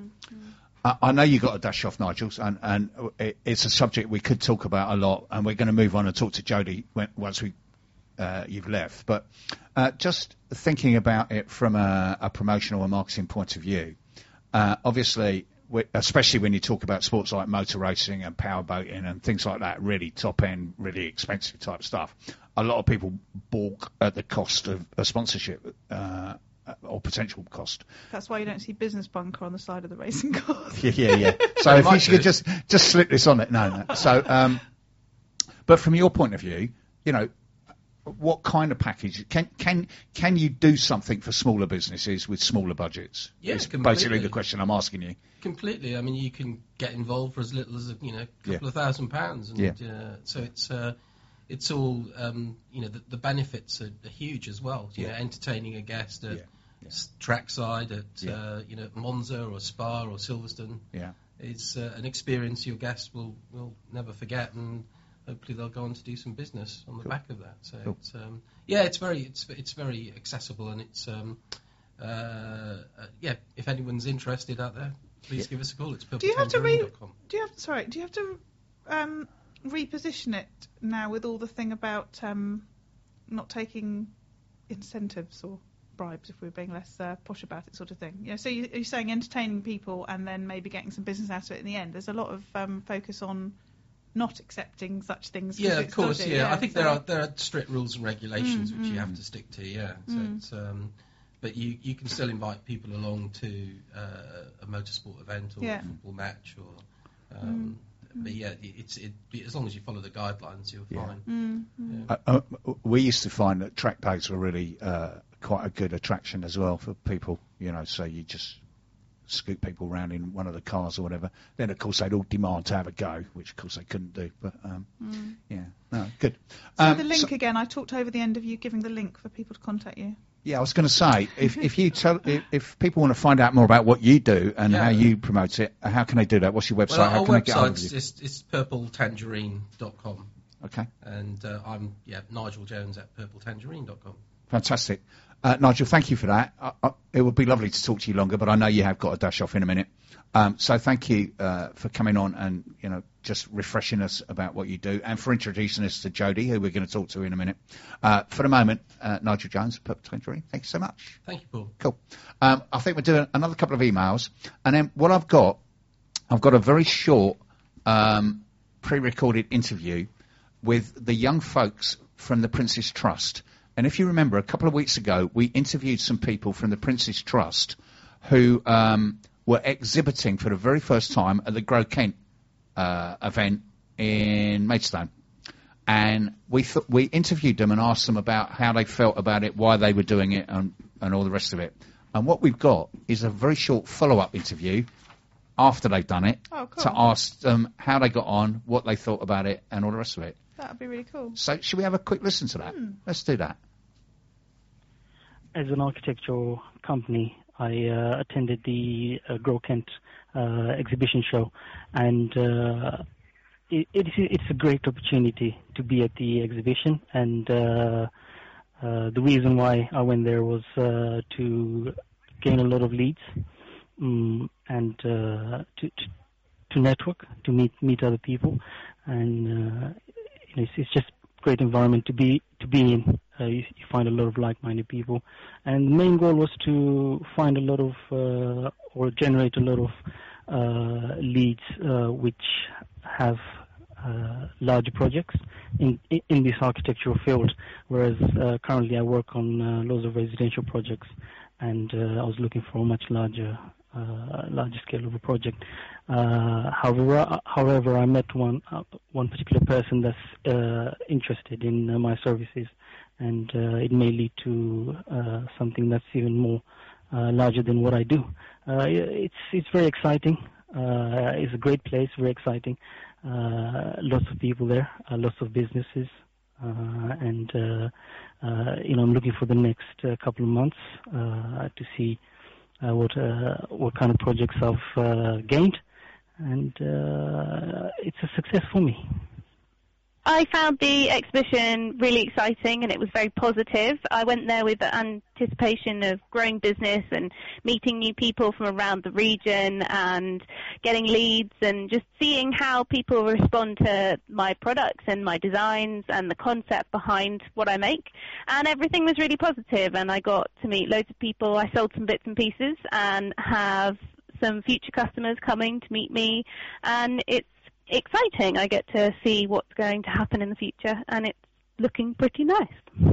I, I know you got a dash off, Nigel, and, and it, it's a subject we could talk about a lot, and we're going to move on and talk to Jodie when, once we uh, you've left. But uh, just thinking about it from a, a promotional and marketing point of view, uh, obviously, we, especially when you talk about sports like motor racing and power boating and things like that, really top end, really expensive type stuff, a lot of people balk at the cost of a sponsorship. Uh, or potential cost. That's why you don't see Business Bunker on the side of the racing cars. Yeah, yeah, yeah. So if you could just just slip this on it, no, no. So, um, but from your point of view, you know, what kind of package can can can you do something for smaller businesses with smaller budgets? Yeah, Is completely. basically the question I'm asking you. Completely. I mean, you can get involved for as little as, you know, a couple Yeah. of thousand pounds, and Yeah. uh, so it's uh, it's all um, you know. The, the benefits are, are huge as well. You Yeah. know, entertaining a guest at Yeah. Yeah. s- trackside at Yeah. uh, you know, Monza or Spa or Silverstone. Yeah. It's uh, an experience your guests will, will never forget, and hopefully they'll go on to do some business on the Cool. back of that. So Cool. it's um, yeah, it's very it's it's very accessible, and it's um, uh, uh, yeah. If anyone's interested out there, please Yeah. give us a call. It's purple Do you have to re- tangerine dot com. Do you have sorry? Do you have to um, reposition it now with all the thing about um, not taking incentives or bribes, if we're being less uh, posh about it, sort of thing? You know, so you, you're saying entertaining people and then maybe getting some business out of it in the end. There's a lot of um, focus on not accepting such things. 'cause Yeah, of it's course. dodgy, Yeah, I think so- there are there are strict rules and regulations Mm, which you mm. have to stick to. Yeah, so Mm. it's, um, but you you can still invite people along to uh, a motorsport event or Yeah. a football match or. Um, But yeah, it's it, as long as you follow the guidelines, you're Yeah. fine. Mm, mm. Yeah. Uh, uh, we used to find that track days were really uh, quite a good attraction as well for people. You know, so you just scoot people around in one of the cars or whatever. Then of course they'd all demand to have a go, which of course they couldn't do. But um, yeah, no, good. So Um, the link so- again, I talked over the end of you giving the link for people to contact you. Yeah, I was going to say, if if you tell, if, if people want to find out more about what you do and Yeah. how you promote it, how can they do that? What's your website? Well, how our can they get hold of website's you? it's, it's purple tangerine dot com, Okay, and uh, I'm yeah Nigel Jones at purple tangerine dot com. fantastic. Uh, Nigel, thank you for that. I, I, it would be lovely to talk to you longer, but I know you have got to dash off in a minute. Um, so thank you uh, for coming on and, you know, just refreshing us about what you do and for introducing us to Jodie, who we're going to talk to in a minute. Uh, for the moment, uh, Nigel Jones, Purple Tangerine, thank you so much. Thank you, Paul. Cool. Um, I think we're doing another couple of emails, and then what I've got, I've got a very short um, pre-recorded interview with the young folks from the Prince's Trust. And if you remember, a couple of weeks ago, we interviewed some people from the Prince's Trust who um, were exhibiting for the very first time at the Grow Kent uh, event in Maidstone. And we th- we interviewed them and asked them about how they felt about it, why they were doing it, and, and all the rest of it. And what we've got is a very short follow-up interview after they've done it Oh, cool. to ask them how they got on, what they thought about it, and all the rest of it. That would be really cool. So should we have a quick listen to that? Let's do that. As an architectural company, I uh, attended the uh, Grow Kent uh, exhibition show, and uh, it, it's, it's a great opportunity to be at the exhibition. And uh, uh, the reason why I went there was uh, to gain a lot of leads um, and uh, to, to to network, to meet meet other people, and uh, you know, it's, it's just a great environment to be to be in. Uh, you, you find a lot of like-minded people, and the main goal was to find a lot of uh, or generate a lot of uh, leads uh, which have uh, larger projects in in this architectural field. Whereas uh, currently I work on uh, loads of residential projects, and uh, I was looking for a much larger. Uh, larger scale of a project. Uh, however, however, I met one uh, one particular person that's uh, interested in uh, my services, and uh, it may lead to uh, something that's even more uh, larger than what I do. Uh, it's it's very exciting. Uh, it's a great place, very exciting. Uh, lots of people there, uh, lots of businesses, uh, and uh, uh, you know, I'm looking for the next uh, couple of months uh, to see. Uh, what uh, what kind of projects I've uh, gained, and uh, it's a success for me. I found the exhibition really exciting, and it was very positive. I went there with the anticipation of growing business and meeting new people from around the region and getting leads and just seeing how people respond to my products and my designs and the concept behind what I make. And everything was really positive, and I got to meet loads of people. I sold some bits and pieces and have some future customers coming to meet me, and it's exciting. I get to see what's going to happen in the future, and it's looking pretty nice.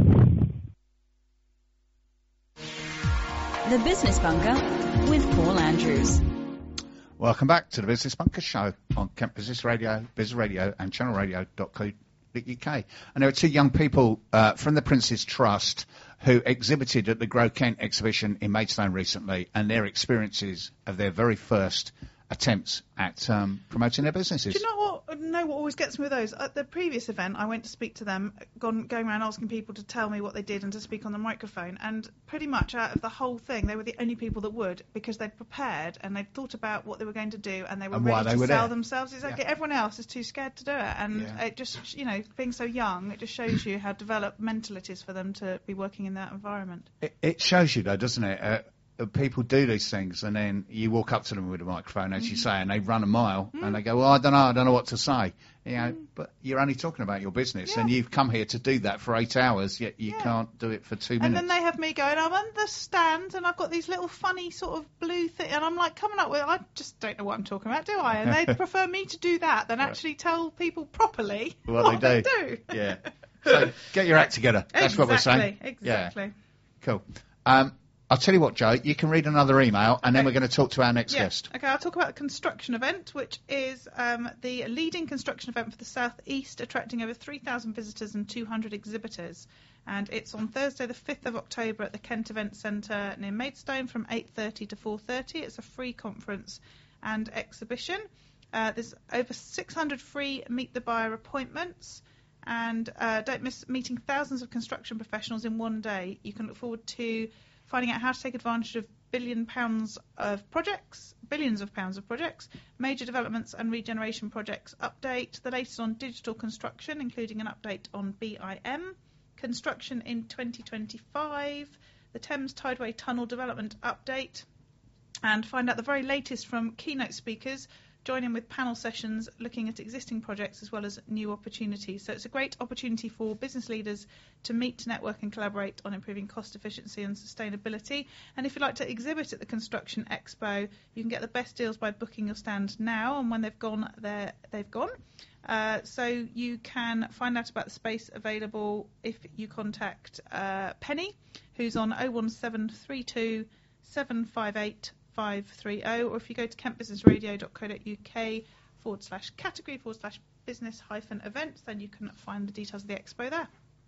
The Business Bunker with Paul Andrews. Welcome back to the Business Bunker Show on Kent Business Radio, Biz Radio, and channel radio dot co dot U K. And there are two young people uh, from the Prince's Trust who exhibited at the Grow Kent exhibition in Maidstone recently, and their experiences of their very first attempts at um, promoting their businesses. Do you know what? Know what always gets me with those? At the previous event, I went to speak to them, gone going around asking people to tell me what they did and to speak on the microphone. And pretty much out of the whole thing, they were the only people that would, because they'd prepared and they'd thought about what they were going to do, and they were and ready they to were sell there. themselves. Exactly. Yeah. Everyone else is too scared to do it, and yeah. it just, you know, being so young, it just shows you how developmental it is for them to be working in that environment. It, it shows you, though, doesn't it? Uh, people do these things, and then you walk up to them with a microphone, as mm. you say, and they run a mile, mm. and they go, well, I don't know, I don't know what to say. You know, mm. but you're only talking about your business, yeah. and you've come here to do that for eight hours, yet you yeah. can't do it for two minutes. And then they have me going, I'm on the stand, and I've got these little funny sort of blue thing, and I'm like coming up with, I just don't know what I'm talking about, do I? And they prefer me to do that than actually tell people properly what, what they, do. they do. Yeah. So get your act together. That's exactly, what we're saying. Exactly. Yeah. Cool. Um, I'll tell you what, Joe, you can read another email, and okay. then we're going to talk to our next yeah. guest. Okay, I'll talk about a construction event, which is um, the leading construction event for the South East, attracting over three thousand visitors and two hundred exhibitors. And it's on Thursday, the fifth of October at the Kent Event Centre near Maidstone from eight thirty to four thirty. It's a free conference and exhibition. Uh, there's over six hundred free Meet the Buyer appointments. And uh, don't miss meeting thousands of construction professionals in one day. You can look forward to finding out how to take advantage of billion pounds of projects, billions of pounds of projects, major developments and regeneration projects update, the latest on digital construction, including an update on B I M, construction in twenty twenty-five, the Thames Tideway Tunnel development update, and find out the very latest from keynote speakers. Join in with panel sessions looking at existing projects as well as new opportunities. So it's a great opportunity for business leaders to meet, network and collaborate on improving cost efficiency and sustainability. And if you'd like to exhibit at the Construction Expo, you can get the best deals by booking your stand now, and when they've gone, they're, they've gone. Uh, so you can find out about the space available if you contact uh, Penny, who's on oh one seven three two seven five eight five three oh, or if you go to kent business radio dot co dot uk forward slash category forward slash business hyphen events, then you can find the details of the expo there.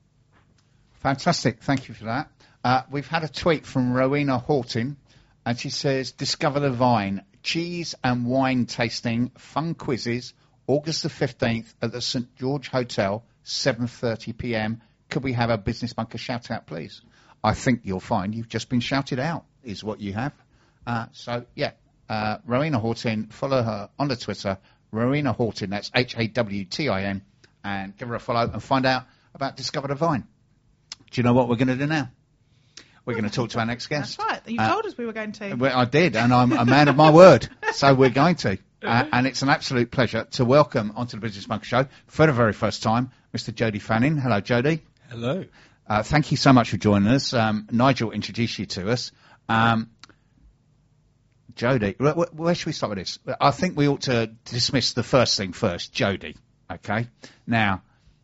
Fantastic, thank you for that. Uh, we've had a tweet from Rowena Horton, and she says, discover the vine, cheese and wine tasting, fun quizzes, August the fifteenth at the St George Hotel, seven thirty p m. Could we have a Business Bunker shout out, please? I think you'll find you've just been shouted out, is what you have. Uh, so, yeah, uh, Rowena Hortin, follow her on the Twitter, Rowena Hortin, that's H A W T I N, and give her a follow and find out about Discover the Vine. Do you know what we're going to do now? We're going to talk to our next guest. That's right. You Uh, told us we were going to. Well, I did, and I'm a man of my word, so we're going to. Uh, and it's an absolute pleasure to welcome onto the Business Bunker Show for the very first time, Mister Jody Fanning. Hello, Jody. Hello. Uh, thank you so much for joining us. Um, Nigel introduced you to us. Um, Jody, where, where should we start with this? I think we ought to dismiss the first thing first, Jody. Okay? Now,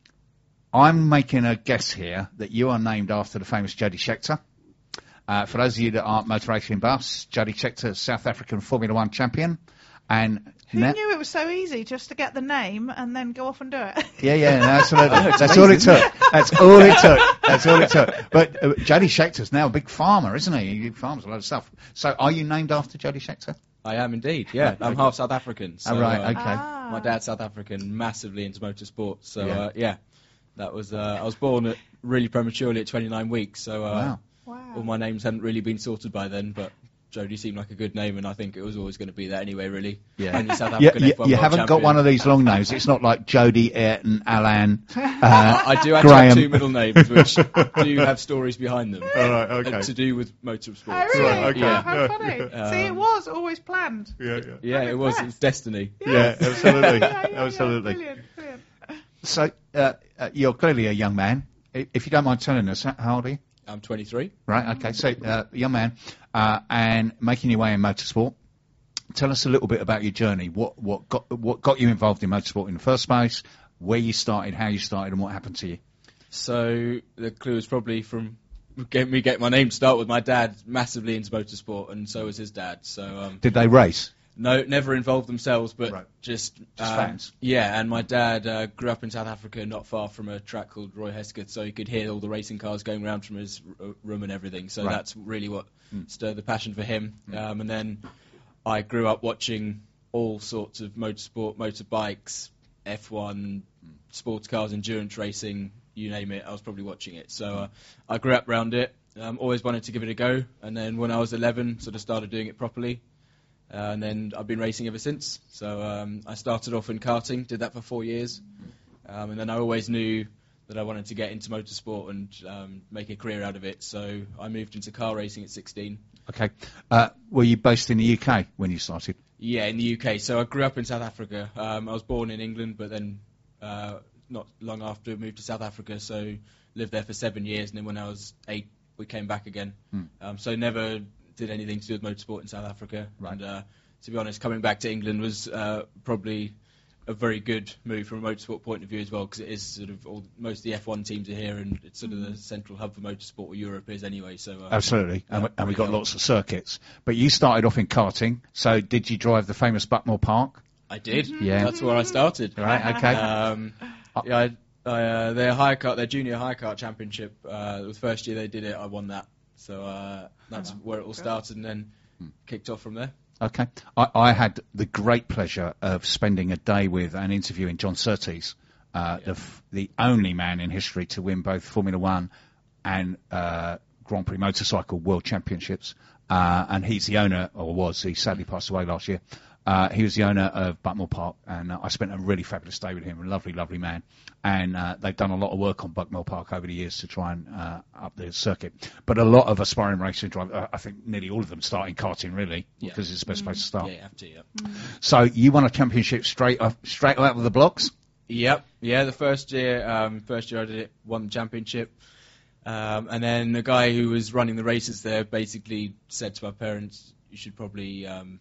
I'm making a guess here that you are named after the famous Jody Scheckter. Uh, for those of you that aren't motor racing buffs, Jody Scheckter, South African Formula One champion. And Who na- knew it was so easy just to get the name and then go off and do it? Yeah, yeah, no, absolutely. That's all it took. That's all it took. That's all it took. But uh, Jody Scheckter's now a big farmer, isn't he? He farms a lot of stuff. So are you named after Jody Scheckter? I am indeed, yeah. I'm half South African. So, Oh, right, uh, okay. Ah. My dad's South African, massively into motorsport. So, Yeah. uh, yeah, that was, uh, I was born at, really prematurely at twenty-nine weeks. So, uh, Wow. Wow. all my names hadn't really been sorted by then, but Jody seemed like a good name, and I think it was always going to be that anyway, really. Yeah. And the South You, African you, F one you world haven't got champion. one of these long names. It's not like Jody, Ayrton, Alan, uh, I do actually Graham. have two middle names, which do have stories behind them. All right, okay. uh, To do with motorsport. Oh, really? Right, okay. Oh, how Yeah. funny. Um, See, it was always planned. Yeah, yeah. Yeah, I'm it was. It was impressed. destiny. Yeah, absolutely. Yeah, yeah, absolutely. Yeah, brilliant, brilliant. So uh, uh, you're clearly a young man. I- If you don't mind telling us, how how old are you? I'm twenty-three. Right, okay. So, uh, young man, uh, and making your way in motorsport. Tell us a little bit about your journey. What what got what got you involved in motorsport in the first place? Where you started, how you started, and what happened to you? So the clue is probably from get me get my name to start with. My dad massively into motorsport, and so was his dad. So um, Did they race? no, never involved themselves, but Right. just Just um, fans. Yeah, and my dad uh, grew up in South Africa, not far from a track called Roy Hesketh, so he could hear all the racing cars going around from his r- room and everything. So Right. that's really what Mm. stirred the passion for him. Mm. Um, and then I grew up watching all sorts of motorsport, motorbikes, F one, sports cars, endurance racing, you name it. I was probably watching it. So uh, I grew up around it. Um, always wanted to give it a go. And then when I was eleven, sort of started doing it properly. Uh, and then I've been racing ever since. So um, I started off in karting, did that for four years. Um, and then I always knew that I wanted to get into motorsport and um, make a career out of it. So I moved into car racing at sixteen. Okay. Uh, were you based in the U K when you started? Yeah, in the U K. So I grew up in South Africa. Um, I was born in England, but then uh, not long after moved to South Africa. So lived there for seven years, and then when I was eight, we came back again. Hmm. Um, so never did anything to do with motorsport in South Africa. Right. And uh, to be honest, coming back to England was uh, probably a very good move from a motorsport point of view as well, because it is sort of all, most of the F one teams are here, and it's sort of the central hub for motorsport, where Europe is anyway. So uh, Absolutely. yeah, and, we, and we've got really lots of circuits. But you started off in karting. So did you drive the famous Buckmore Park? I did. Yeah. That's where I started. Right, okay. Um, yeah, I, I, uh, their high kart, their junior high kart championship. Uh, the first year they did it, I won that. So uh, that's where it all started, and then kicked off from there. Okay. I, I had the great pleasure of spending a day with and interviewing John Surtees, uh, the, f- the only man in history to win both Formula One and uh, Grand Prix Motorcycle World Championships. Uh, and he's the owner, or was, he sadly passed away last year. Uh, he was the owner of Buckmore Park, and uh, I spent a really fabulous day with him. A lovely, lovely man. And uh, they've done a lot of work on Buckmore Park over the years to try and uh, up the circuit. But a lot of aspiring racing drivers, uh, I think nearly all of them start in karting, really, Yeah. because it's the best place to start. Yeah, you have to, yeah. So you won a championship straight off, straight out of the blocks? Yep. Yeah, the first year, um, first year I did it, won the championship. Um, and then the guy who was running the races there basically said to my parents, you should probably um,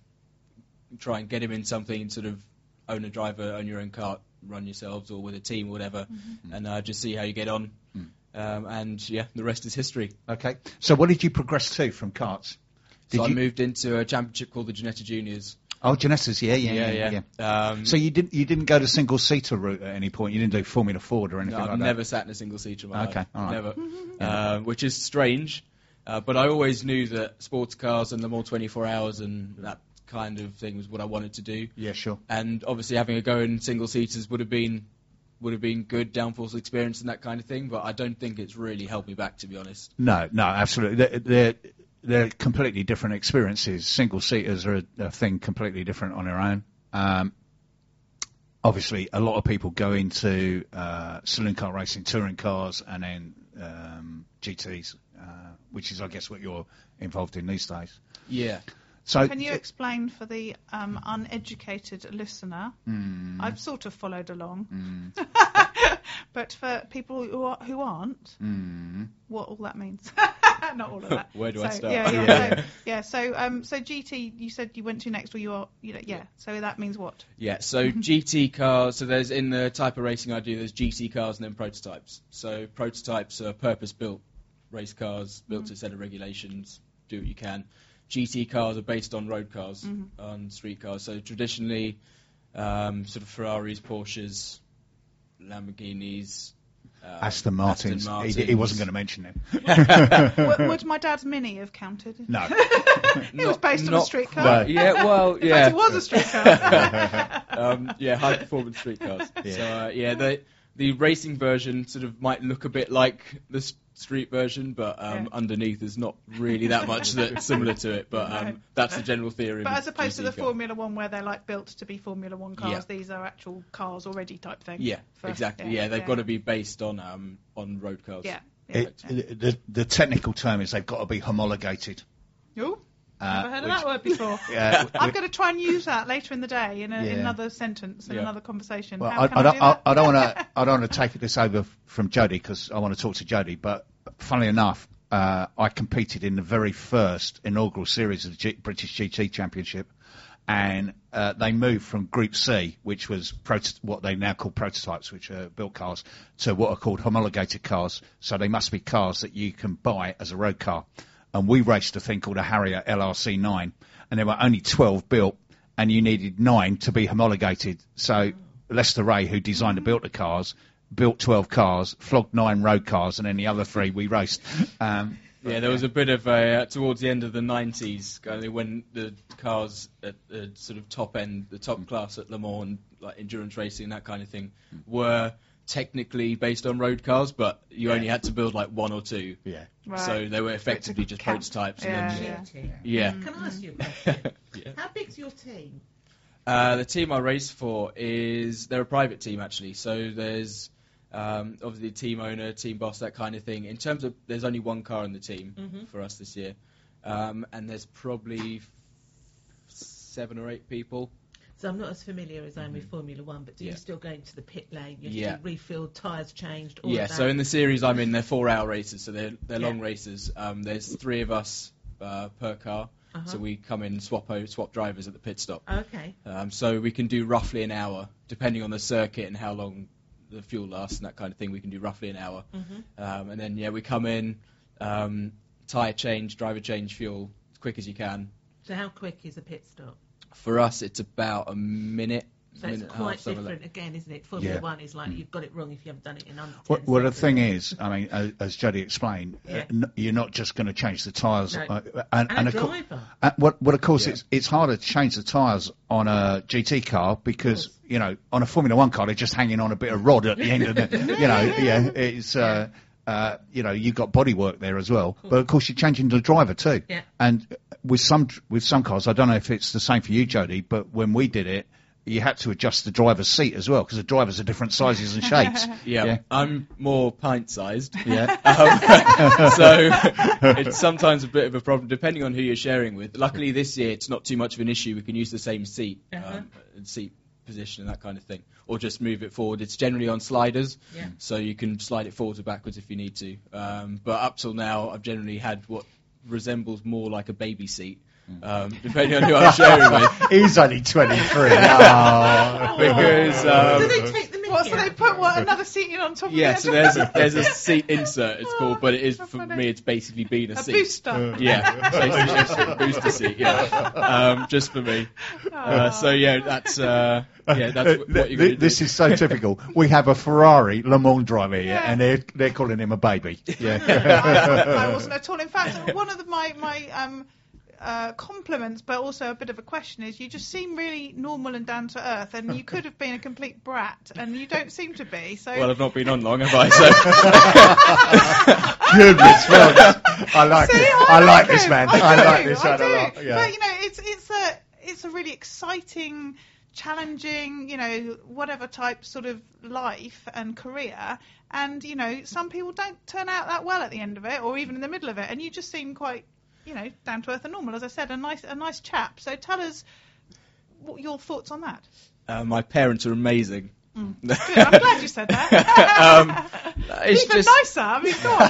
try and get him in something, sort of own a driver, own your own kart, run yourselves or with a team or whatever, Mm-hmm. and uh, just see how you get on. Mm. Um, and yeah, the rest is history. Okay. So what did you progress to from karts? Did so you... I moved into a championship called the Ginetta Juniors. Oh, Genesis, yeah, yeah, yeah, Yeah, yeah. yeah. Um, So you didn't you didn't go to single seater route at any point. You didn't do Formula Ford or anything No, I've like that. never sat in a single seater in my Okay, life. all right. Never. Yeah. Uh, which is strange, uh, but I always knew that sports cars and the more twenty-four hours and that kind of thing was what I wanted to do. Yeah, sure. And obviously having a go in single seaters would have been would have been good downforce experience and that kind of thing. But I don't think it's really held me back, to be honest. No, no, absolutely. They're, they're, they're completely different experiences. Single seaters are a, a thing completely different on their own. Um, obviously, a lot of people go into uh, saloon car racing, touring cars, and then um, G Ts, uh, which is, I guess, what you're involved in these days. Yeah. So, can you explain for the um, uneducated listener? Mm. I've sort of followed along, mm. but for people who, are, who aren't, mm. what all that means? Not all of that. Where do so, I start? Yeah, yeah. Yeah. So, yeah, so, um, so G T, you said you went to next, or you are, you know, yeah. So that means what? Yeah. So G T cars. So there's in the type of racing I do, there's G T cars and then prototypes. So prototypes are purpose-built race cars, built mm. to a set of regulations. Do what you can. G T cars are based on road cars, mm-hmm. on street cars. So traditionally, um, sort of Ferraris, Porsches, Lamborghinis, uh, Aston Martins. Aston Martins. He, he wasn't going to mention him. would, would my dad's Mini have counted? No. It not, was based on a street car. No. Yeah, well, In yeah. fact, it was a street car. um, yeah, high-performance street cars. Yeah. So, uh, yeah, the the racing version sort of might look a bit like the s- street version, but um, Yeah. underneath there's not really that much that's similar to it. But um, No. that's the general theory. But of as opposed to G T the car. Formula One, where they're like built to be Formula One cars, Yeah. these are actual cars already type thing. Yeah, For- exactly. Yeah, they've got to be based on um, on road cars. Yeah. It, the, the technical term is they've got to be homologated. Ooh, Uh, never heard of which- that word before. Yeah, I'm going to try and use that later in the day in, a, in Yeah. another sentence in Yeah. another conversation. Well, How I, can I I, don't, do I, that? I don't want to. I don't want to take this over from Jodie because I want to talk to Jodie. But funnily enough, uh, I competed in the very first inaugural series of the G- British G T Championship, and uh, they moved from Group C, which was proto- what they now call prototypes, which are built cars, to what are called homologated cars. So they must be cars that you can buy as a road car. And we raced a thing called a Harrier L R C nine, and there were only twelve built, and you needed nine to be homologated. So Lester Ray, who designed and built the cars, built twelve cars, flogged nine road cars, and then the other three we raced. Um, Yeah, there was a bit of a, uh, towards the end of the nineties, kind of when the cars at the sort of top end, the top class at Le Mans, and, like endurance racing, that kind of thing, were technically based on road cars, but you Yeah. only had to build like one or two. Yeah. Right. So they were effectively just Camp. prototypes. Yeah, And then, yeah. Cheating. yeah. Can I ask you a question? Yeah. How big's your team? Uh, the team I race for is, they're a private team actually, so there's um, obviously a team owner, team boss, that kind of thing. In terms of, there's only one car in the team Mhm. for us this year, um, and there's probably f- seven or eight people. So I'm not as familiar as I am with Formula One, but do you Yeah. still go into the pit lane? You have Yeah. to be refilled, tyres changed, all Yeah, of that? so in the series I'm in, they're four-hour races, so they're they're Yeah. long races. Um, there's three of us uh, per car, Uh-huh. so we come in swap o- swap drivers at the pit stop. Okay. Um, so we can do roughly an hour, depending on the circuit and how long the fuel lasts and that kind of thing. We can do roughly an hour, Mhm. um, and then yeah, we come in, um, tyre change, driver change, fuel as quick as you can. So how quick is a pit stop? For us, it's about a minute. So it's minute and a half, quite something like different again, isn't it? Formula Yeah. One is like you've got it wrong if you haven't done it in under Well, ten well, the seconds. thing is, I mean, as, as Jodie explained, Yeah. uh, n- you're not just going to change the tyres. No. Uh, and, And a of co- driver. uh, well, well, of course, Yeah. it's it's harder to change the tyres on a G T car because, course. you know, on a Formula One car, they're just hanging on a bit of rod at the end of the, you know, yeah, it's, uh, uh, you know, you've got bodywork there as well. But of course, you're changing the driver too. Yeah. And with some with some cars, I don't know if it's the same for you, Jodie, but when we did it, you had to adjust the driver's seat as well because the drivers are different sizes and shapes. Yeah, Yeah. I'm more pint-sized. Yeah. Um, so it's sometimes a bit of a problem depending on who you're sharing with. Luckily this year it's not too much of an issue. We can use the same seat, Uh-huh. um, and seat position and that kind of thing, or just move it forward. It's generally on sliders, Yeah. so you can slide it forwards or backwards if you need to. Um, but up till now, I've generally had what resembles more like a baby seat. Um, depending on who I'm sharing with. He's only twenty-three. Oh. Because um, Do they take the mickey What, so out they of put it? what, another seat in on top yeah, of it? so there's a, there's a seat insert, it's Oh, called, but it is so for funny. me. It's basically been a, A seat. booster. Yeah, basically just a booster seat. Yeah, um, just for me. Uh, so yeah, that's uh, yeah, that's what, what you're going to do. This is so typical. We have a Ferrari Le Mans driver here, Yeah. and they're they're calling him a baby. Yeah. I wasn't at all. In fact, one of the, my my um, uh, compliments, but also a bit of a question is you just seem really normal and down to earth, and you could have been a complete brat, and you don't seem to be. So Well, I've not been on long, have I? So. Good response. I like See, it. I, I like do. this man. I, I do. like this I man do. a lot. Yeah. But you know, it's it's a it's a really exciting, challenging, you know, whatever type sort of life and career. And you know, some people don't turn out that well at the end of it, or even in the middle of it. And you just seem quite, you know, down to earth and normal. As I said, a nice a nice chap. So tell us what your thoughts on that. Uh, my parents are amazing. Mm. Good. I'm glad you said that. um, it's Even just, nicer. I mean, go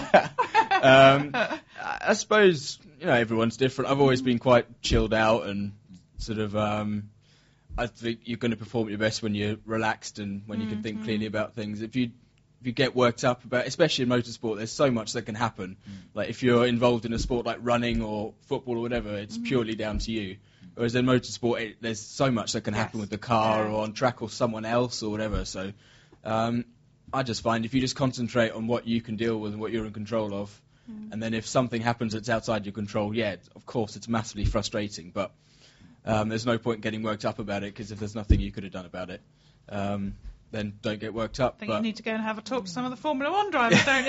on. um, I suppose, you know, everyone's different. I've always been quite chilled out and sort of. Um, I think you're going to perform your best when you're relaxed and when you can think clearly about things. If you if you get worked up about, especially in motorsport, there's so much that can happen. Mm. Like if you're involved in a sport like running or football or whatever, it's mm. purely down to you. Whereas in motorsport, it, there's so much that can happen yes. with the car yeah. or on track or someone else or whatever. So um, I just find if you just concentrate on what you can deal with and what you're in control of, mm. and then if something happens that's outside your control, yeah, of course it's massively frustrating, but um, there's no point getting worked up about it, because if there's nothing you could have done about it, um, then don't get worked up. I think but you need to go and have a talk to some of the Formula One drivers, don't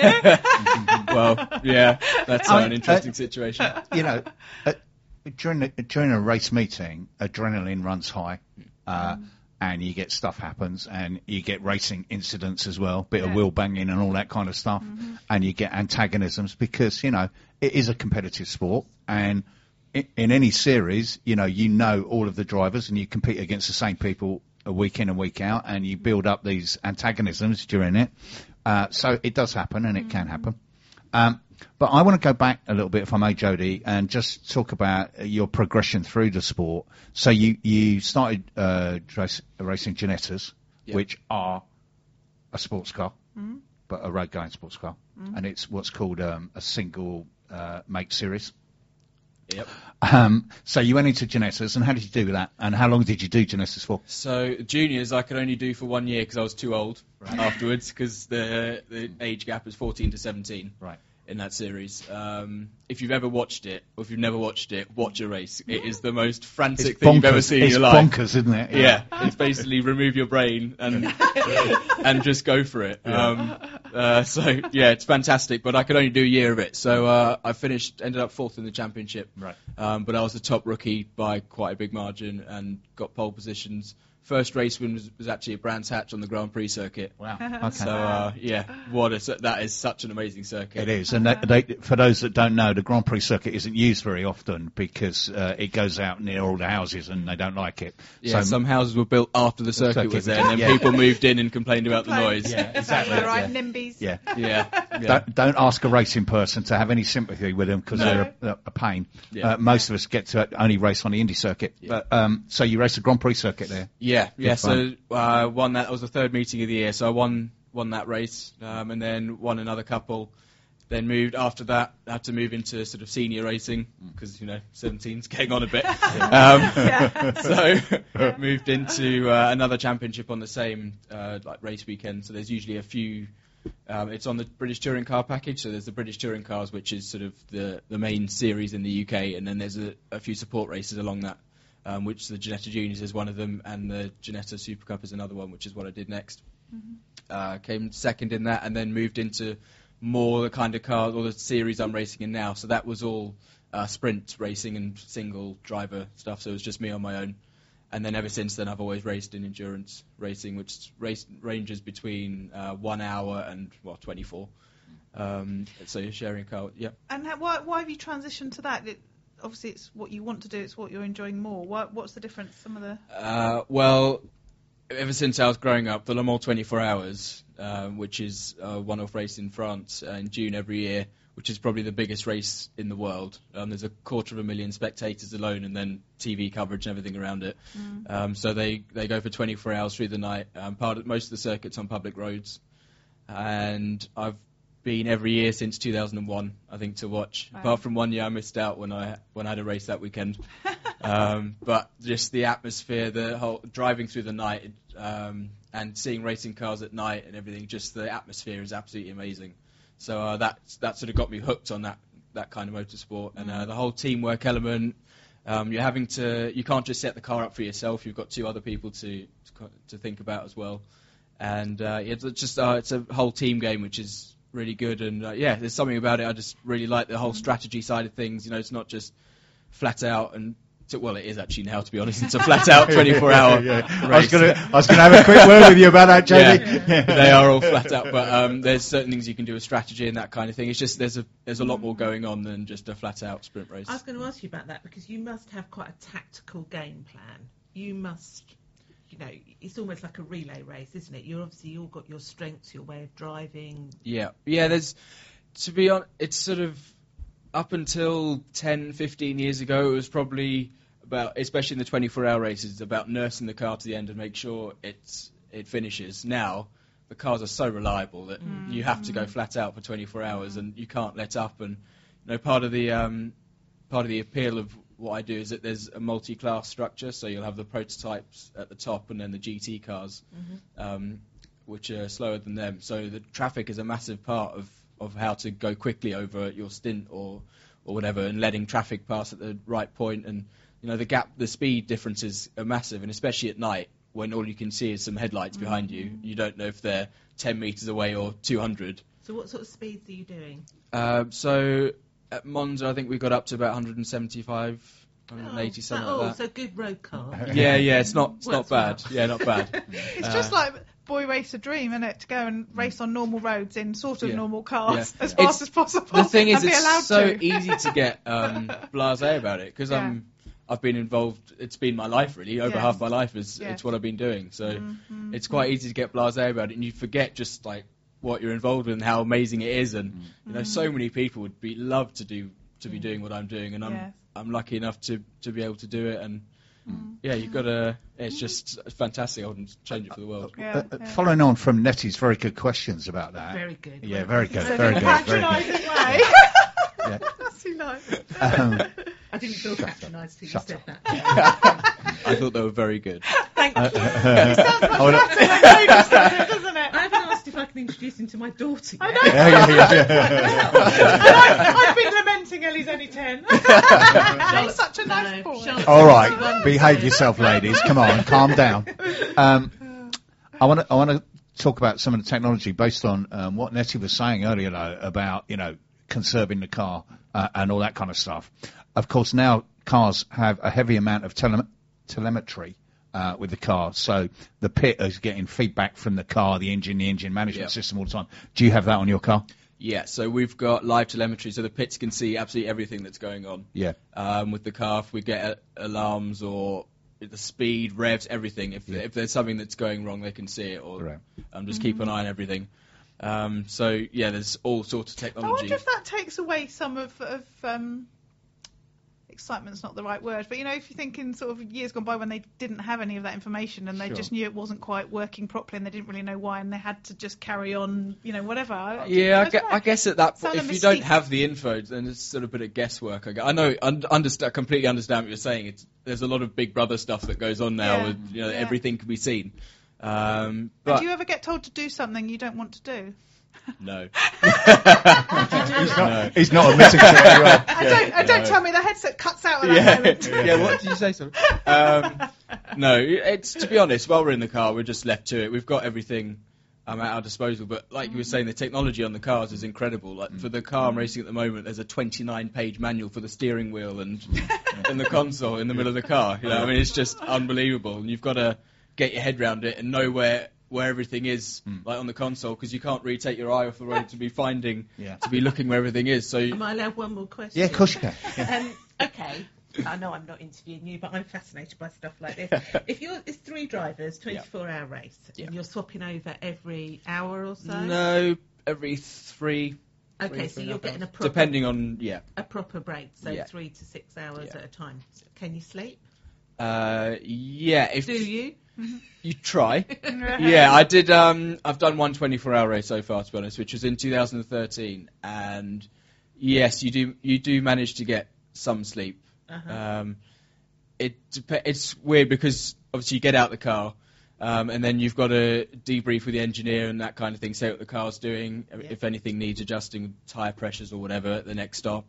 you? Well, yeah, that's uh, an interesting uh, situation. You know, uh, during the, during a race meeting, adrenaline runs high, uh, mm. and you get stuff happens, and you get racing incidents as well, bit yeah. of wheel banging and all that kind of stuff, mm-hmm. and you get antagonisms because, you know, it is a competitive sport, and in, in any series, you know, you know all of the drivers, and you compete against the same people a week in and week out, and you build up these antagonisms during it. Uh, so it does happen, and it mm-hmm. can happen. Um, but I want to go back a little bit, if I may, Jodie, and just talk about your progression through the sport. So you, you started uh, race, racing Ginettas, yep. which are a sports car, mm-hmm. but a road-going sports car, mm-hmm. and it's what's called um, a single uh, make series. Yep. Um, so you went into Ginettas, and how did you do that? And how long did you do Ginettas for? So juniors I could only do for one year because I was too old right. afterwards, because the the age gap was fourteen to seventeen. Right. In that series. Um, if you've ever watched it, or if you've never watched it, watch a race. It is the most frantic it's thing bonkers. you've ever seen it's in your life. It's bonkers, isn't it? Yeah, yeah. It's basically remove your brain and and just go for it. Yeah. Um, uh, so, yeah, it's fantastic, but I could only do a year of it. So uh, I finished, ended up fourth in the championship. Right. Um, but I was the top rookie by quite a big margin and got pole positions. First race win was, was actually at Brands Hatch on the Grand Prix circuit. Wow. Okay. So, uh, yeah, what a, that is such an amazing circuit. It is. And they, they, for those that don't know, the Grand Prix circuit isn't used very often because uh, it goes out near all the houses and they don't like it. Yeah, so some houses were built after the circuit, circuit was there, and then yeah. people moved in and complained about the noise. Yeah, exactly. Right, yeah. NIMBYs. Yeah. Yeah. yeah. Don't, don't ask a racing person to have any sympathy with them because no. they're a, a pain. Yeah. Uh, most of us get to only race on the Indy circuit. Yeah. But, um, so you raced the Grand Prix circuit there? Yeah, Good yeah. fun. So I uh, won that. That was the third meeting of the year. So I won won that race, um, and then won another couple. Then moved after that. I had to move into sort of senior racing because you know seventeen's getting on a bit. um, so moved into uh, another championship on the same uh, like race weekend. So there's usually a few. Um, it's on the British Touring Car package. So there's the British Touring Cars, which is sort of the the main series in the U K, and then there's a, a few support races along that. Um, which the Ginetta Juniors is one of them, and the Ginetta Super Cup is another one, which is what I did next. Mm-hmm. Uh, came second in that, and then moved into more the kind of cars or the series I'm racing in now. So that was all uh, sprint racing and single driver stuff. So it was just me on my own. And then ever since then, I've always raced in endurance racing, which race, ranges between uh, one hour and well twenty-four. Um, so you're sharing a car, yeah. And how, why, why have you transitioned to that? It, obviously it's what you want to do, it's what you're enjoying more. What, what's the difference? Some of the uh, well, ever since I was growing up, the Le Mans twenty-four hours, uh, which is a one-off race in France uh, in June every year, which is probably the biggest race in the world. Um, there's a quarter of a million spectators alone, and then T V coverage and everything around it. Mm. Um, so they, they go for twenty-four hours through the night. Um, part of, most of the circuits on public roads, and I've been every year since two thousand one, I think, to watch. Wow. Apart from one year I missed out when I when I had a race that weekend. um, but just the atmosphere, the whole driving through the night, um, and seeing racing cars at night and everything, just the atmosphere is absolutely amazing. So uh, that that sort of got me hooked on that that kind of motorsport, and uh, the whole teamwork element. Um, you're having to, you can't just set the car up for yourself. You've got two other people to to, to think about as well, and uh, it's just uh, it's a whole team game which is really good. And uh, yeah, there's something about it. I just really like the whole strategy side of things. You know, it's not just flat out and. So, well, it is actually now, to be honest. It's a flat-out twenty-four hour yeah, yeah. race. I was going to, I was going to have a quick word with you about that, Jamie. Yeah, yeah. They are all flat out, but um, there's certain things you can do with strategy and that kind of thing. It's just there's a there's a lot more going on than just a flat-out sprint race. I was going to ask you about that because you must have quite a tactical game plan. You must, you know, it's almost like a relay race, isn't it? You obviously all got your strengths, your way of driving. Yeah, yeah. There's, to be honest, it's sort of up until ten, fifteen years ago, it was probably about, especially in the twenty-four hour races, about nursing the car to the end and make sure it's it finishes. Now, the cars are so reliable that mm. you have to go flat out for twenty-four hours and you can't let up. And you know, part of the um, part of the appeal of what I do is that there's a multi-class structure, so you'll have the prototypes at the top and then the G T cars, mm-hmm. um, which are slower than them. So the traffic is a massive part of, of how to go quickly over your stint or or whatever, and letting traffic pass at the right point. And you know, the gap, the speed differences are massive, and especially at night when all you can see is some headlights mm-hmm. behind you. You don't know if they're ten metres away or two hundred. So what sort of speeds are you doing? Uh, so at Monza, I think we got up to about one seventy-five, one eighty, oh, something oh, like that. So good road car. Yeah, yeah, it's not, it's not well. bad. Yeah, not bad. It's uh, just like boy race a dream, isn't it? To go and race on normal roads in sort of yeah. normal cars yeah. as fast it's, as possible. The thing is, and be allowed it's so to. easy to get um, blasé about it because yeah. I'm. I've been involved, it's been my life really, over yes. half my life is yes. it's what I've been doing, so mm-hmm. it's quite easy to get blasé about it and you forget just like what you're involved with and how amazing it is, and mm-hmm. you know, so many people would be love to do to be doing what I'm doing, and I'm yes. I'm lucky enough to, to be able to do it, and mm. yeah, you've got to, it's just fantastic. I wouldn't change it for the world. Yeah, uh, uh, yeah. Following on from Nettie's very good questions about that. Very good. Yeah, very good, So very in a good, very patronising good. way. Yeah. What's he like? Um, I didn't feel patronised till you Shut said up. that. I thought they were very good. Thank you. It sounds much I wanna- better than Rhoda's does it, doesn't it? I haven't asked if I can introduce him to my daughter yet. I know. Yeah, yeah, yeah, yeah. I, I've been lamenting Ellie's only ten. He's such a nice No, boy. Charlotte- All right, behave yourself, ladies. Come on, calm down. Um, I want to I want to talk about some of the technology based on um, what Nettie was saying earlier, though, about you know conserving the car uh, and all that kind of stuff. Of course, now cars have a heavy amount of tele- telemetry uh, with the car, so the pit is getting feedback from the car, the engine, the engine management Yep. system all the time. Do you have that on your car? Yeah, so we've got live telemetry, so the pits can see absolutely everything that's going on. Yeah. Um, with the car, if we get a- alarms or the speed, revs, everything. If Yeah. if there's something that's going wrong, they can see it, or Right. um, just keep an eye on everything. Um, so yeah, there's all sorts of I technology. wonder if that takes away some of, of um, excitement's not the right word, but you know, if you think in sort of years gone by when they didn't have any of that information and they Sure. just knew it wasn't quite working properly and they didn't really know why and they had to just carry on, you know, whatever. I- Yeah, I, I gue- don't know. I guess at that point, Sound if a you don't mystique. have the info, then it's sort of a bit of guesswork. I, gue- I know, un- understand, completely understand what you're saying. It's, there's a lot of Big Brother stuff that goes on now. Yeah. With, you know, Yeah. everything can be seen. Um, And but do you ever get told to do something you don't want to do? no. He's not, he's not admitting to it. you are. I don't, I don't no. tell me the headset cuts out at that Yeah, moment. yeah. What did you say? Sorry. Um, no, it's to be honest. While we're in the car, we're just left to it. We've got everything um, at our disposal. But like you were saying, the technology on the cars is incredible. Like for the car I'm racing at the moment, there's a twenty-nine page manual for the steering wheel and and the console in the middle of the car. You know, I mean, it's just unbelievable. And you've got to get your head around it and know where. where everything is, Mm. like on the console, because you can't really take your eye off the road to be finding, Yeah. to be looking where everything is. So Am I allowed one more question? Yeah, of course you can. Yeah. Um, okay. I know I'm not interviewing you, but I'm fascinated by stuff like this. If you're, it's three drivers, twenty-four hour race, Yeah. and you're swapping over every hour or so. no, every three. Okay, three, so three and you're half getting a hours. proper, depending on yeah. a proper break, so Yeah. three to six hours Yeah. at a time. Can you sleep? Uh, yeah, if Do you? you try. Yeah, I did. Um, I've done one twenty-four hour race so far, to be honest, which was in two thousand thirteen, and yes, you do you do manage to get some sleep. Uh-huh. Um, it dep- it's weird because obviously you get out the car, Um, and then you've got to debrief with the engineer and that kind of thing, say what the car's doing, yeah. if anything needs adjusting, tyre pressures or whatever at the next stop.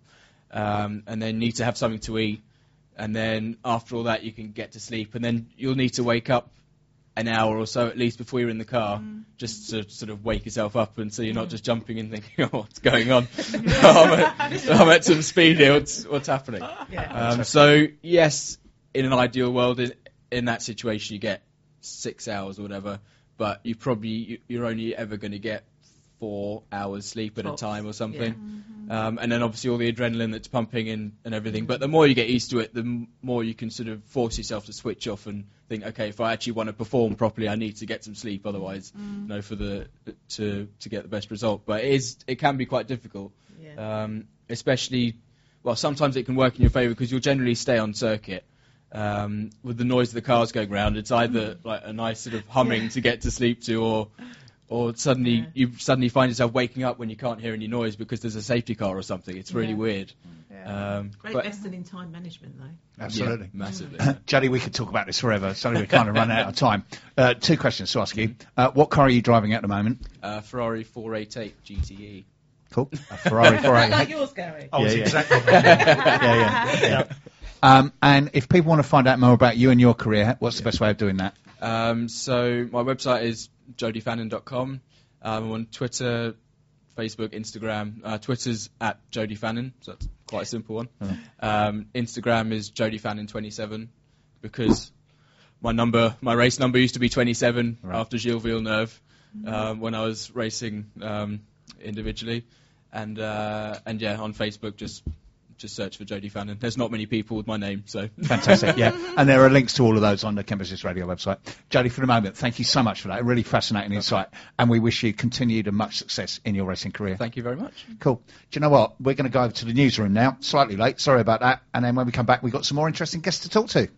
Um, and then need to have something to eat. And then after all that, you can get to sleep. And then you'll need to wake up an hour or so at least before you're in the car, mm. just to sort of wake yourself up, and so you're not just jumping in thinking, oh, what's going on? I'm, at, I'm at some speed here, what's, what's happening? Yeah. Um, so, yes, in an ideal world, in, in that situation, you get six hours or whatever, but you probably, you're only ever going to get four hours sleep at Tops. a time or something. Yeah. Mm-hmm. Um, and then obviously all the adrenaline that's pumping and, and everything. But the more you get used to it, the m- more you can sort of force yourself to switch off and think, okay, if I actually want to perform properly, I need to get some sleep. Otherwise, mm. you know, for the to to get the best result. But it is it can be quite difficult, yeah. um, especially. Well, sometimes it can work in your favour because you'll generally stay on circuit. Um, with the noise of the cars going round, it's either like a nice sort of humming yeah. to get to sleep to, or or suddenly yeah. you suddenly find yourself waking up when you can't hear any noise because there's a safety car or something. It's really yeah. weird. Yeah. Um, Great lesson in time management, though. Absolutely. Yeah, massively. Jodie, we could talk about this forever. Sorry, we kind of run out of time. Uh, two questions to ask you. Uh, what car are you driving at the moment? Uh, Ferrari four eighty-eight G T E. Cool. A Ferrari four eighty-eight. Like yours, Gary. Oh, yeah, yeah. Exactly. yeah, yeah. yeah. Um, and if people want to find out more about you and your career, what's the best way of doing that? Um, so my website is jodie fannin dot com. Um, I'm on Twitter, Facebook, Instagram. Uh, Twitter's at Jodie Fannin, so that's quite a simple one. Oh. Um, Instagram is Jodie Fannin twenty-seven, because my number, my race number used to be twenty-seven right. after Gilles Villeneuve um, when I was racing um, individually, and uh, and yeah, on Facebook just. Just search for Jodie Fannin. There's not many people with my name, so... Fantastic, yeah. And there are links to all of those on the Kent Business Radio website. Jodie, for the moment, thank you so much for that. A really fascinating okay. insight. And we wish you continued and much success in your racing career. Thank you very much. Cool. Do you know what? We're going to go over to the newsroom now. Slightly late. Sorry about that. And then when we come back, we've got some more interesting guests to talk to.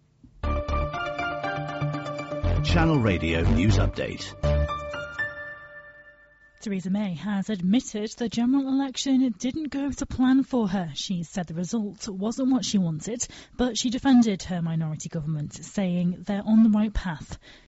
Channel Radio News Update. Theresa May has admitted the general election didn't go to plan for her. She said the result wasn't what she wanted, but she defended her minority government, saying they're on the right path.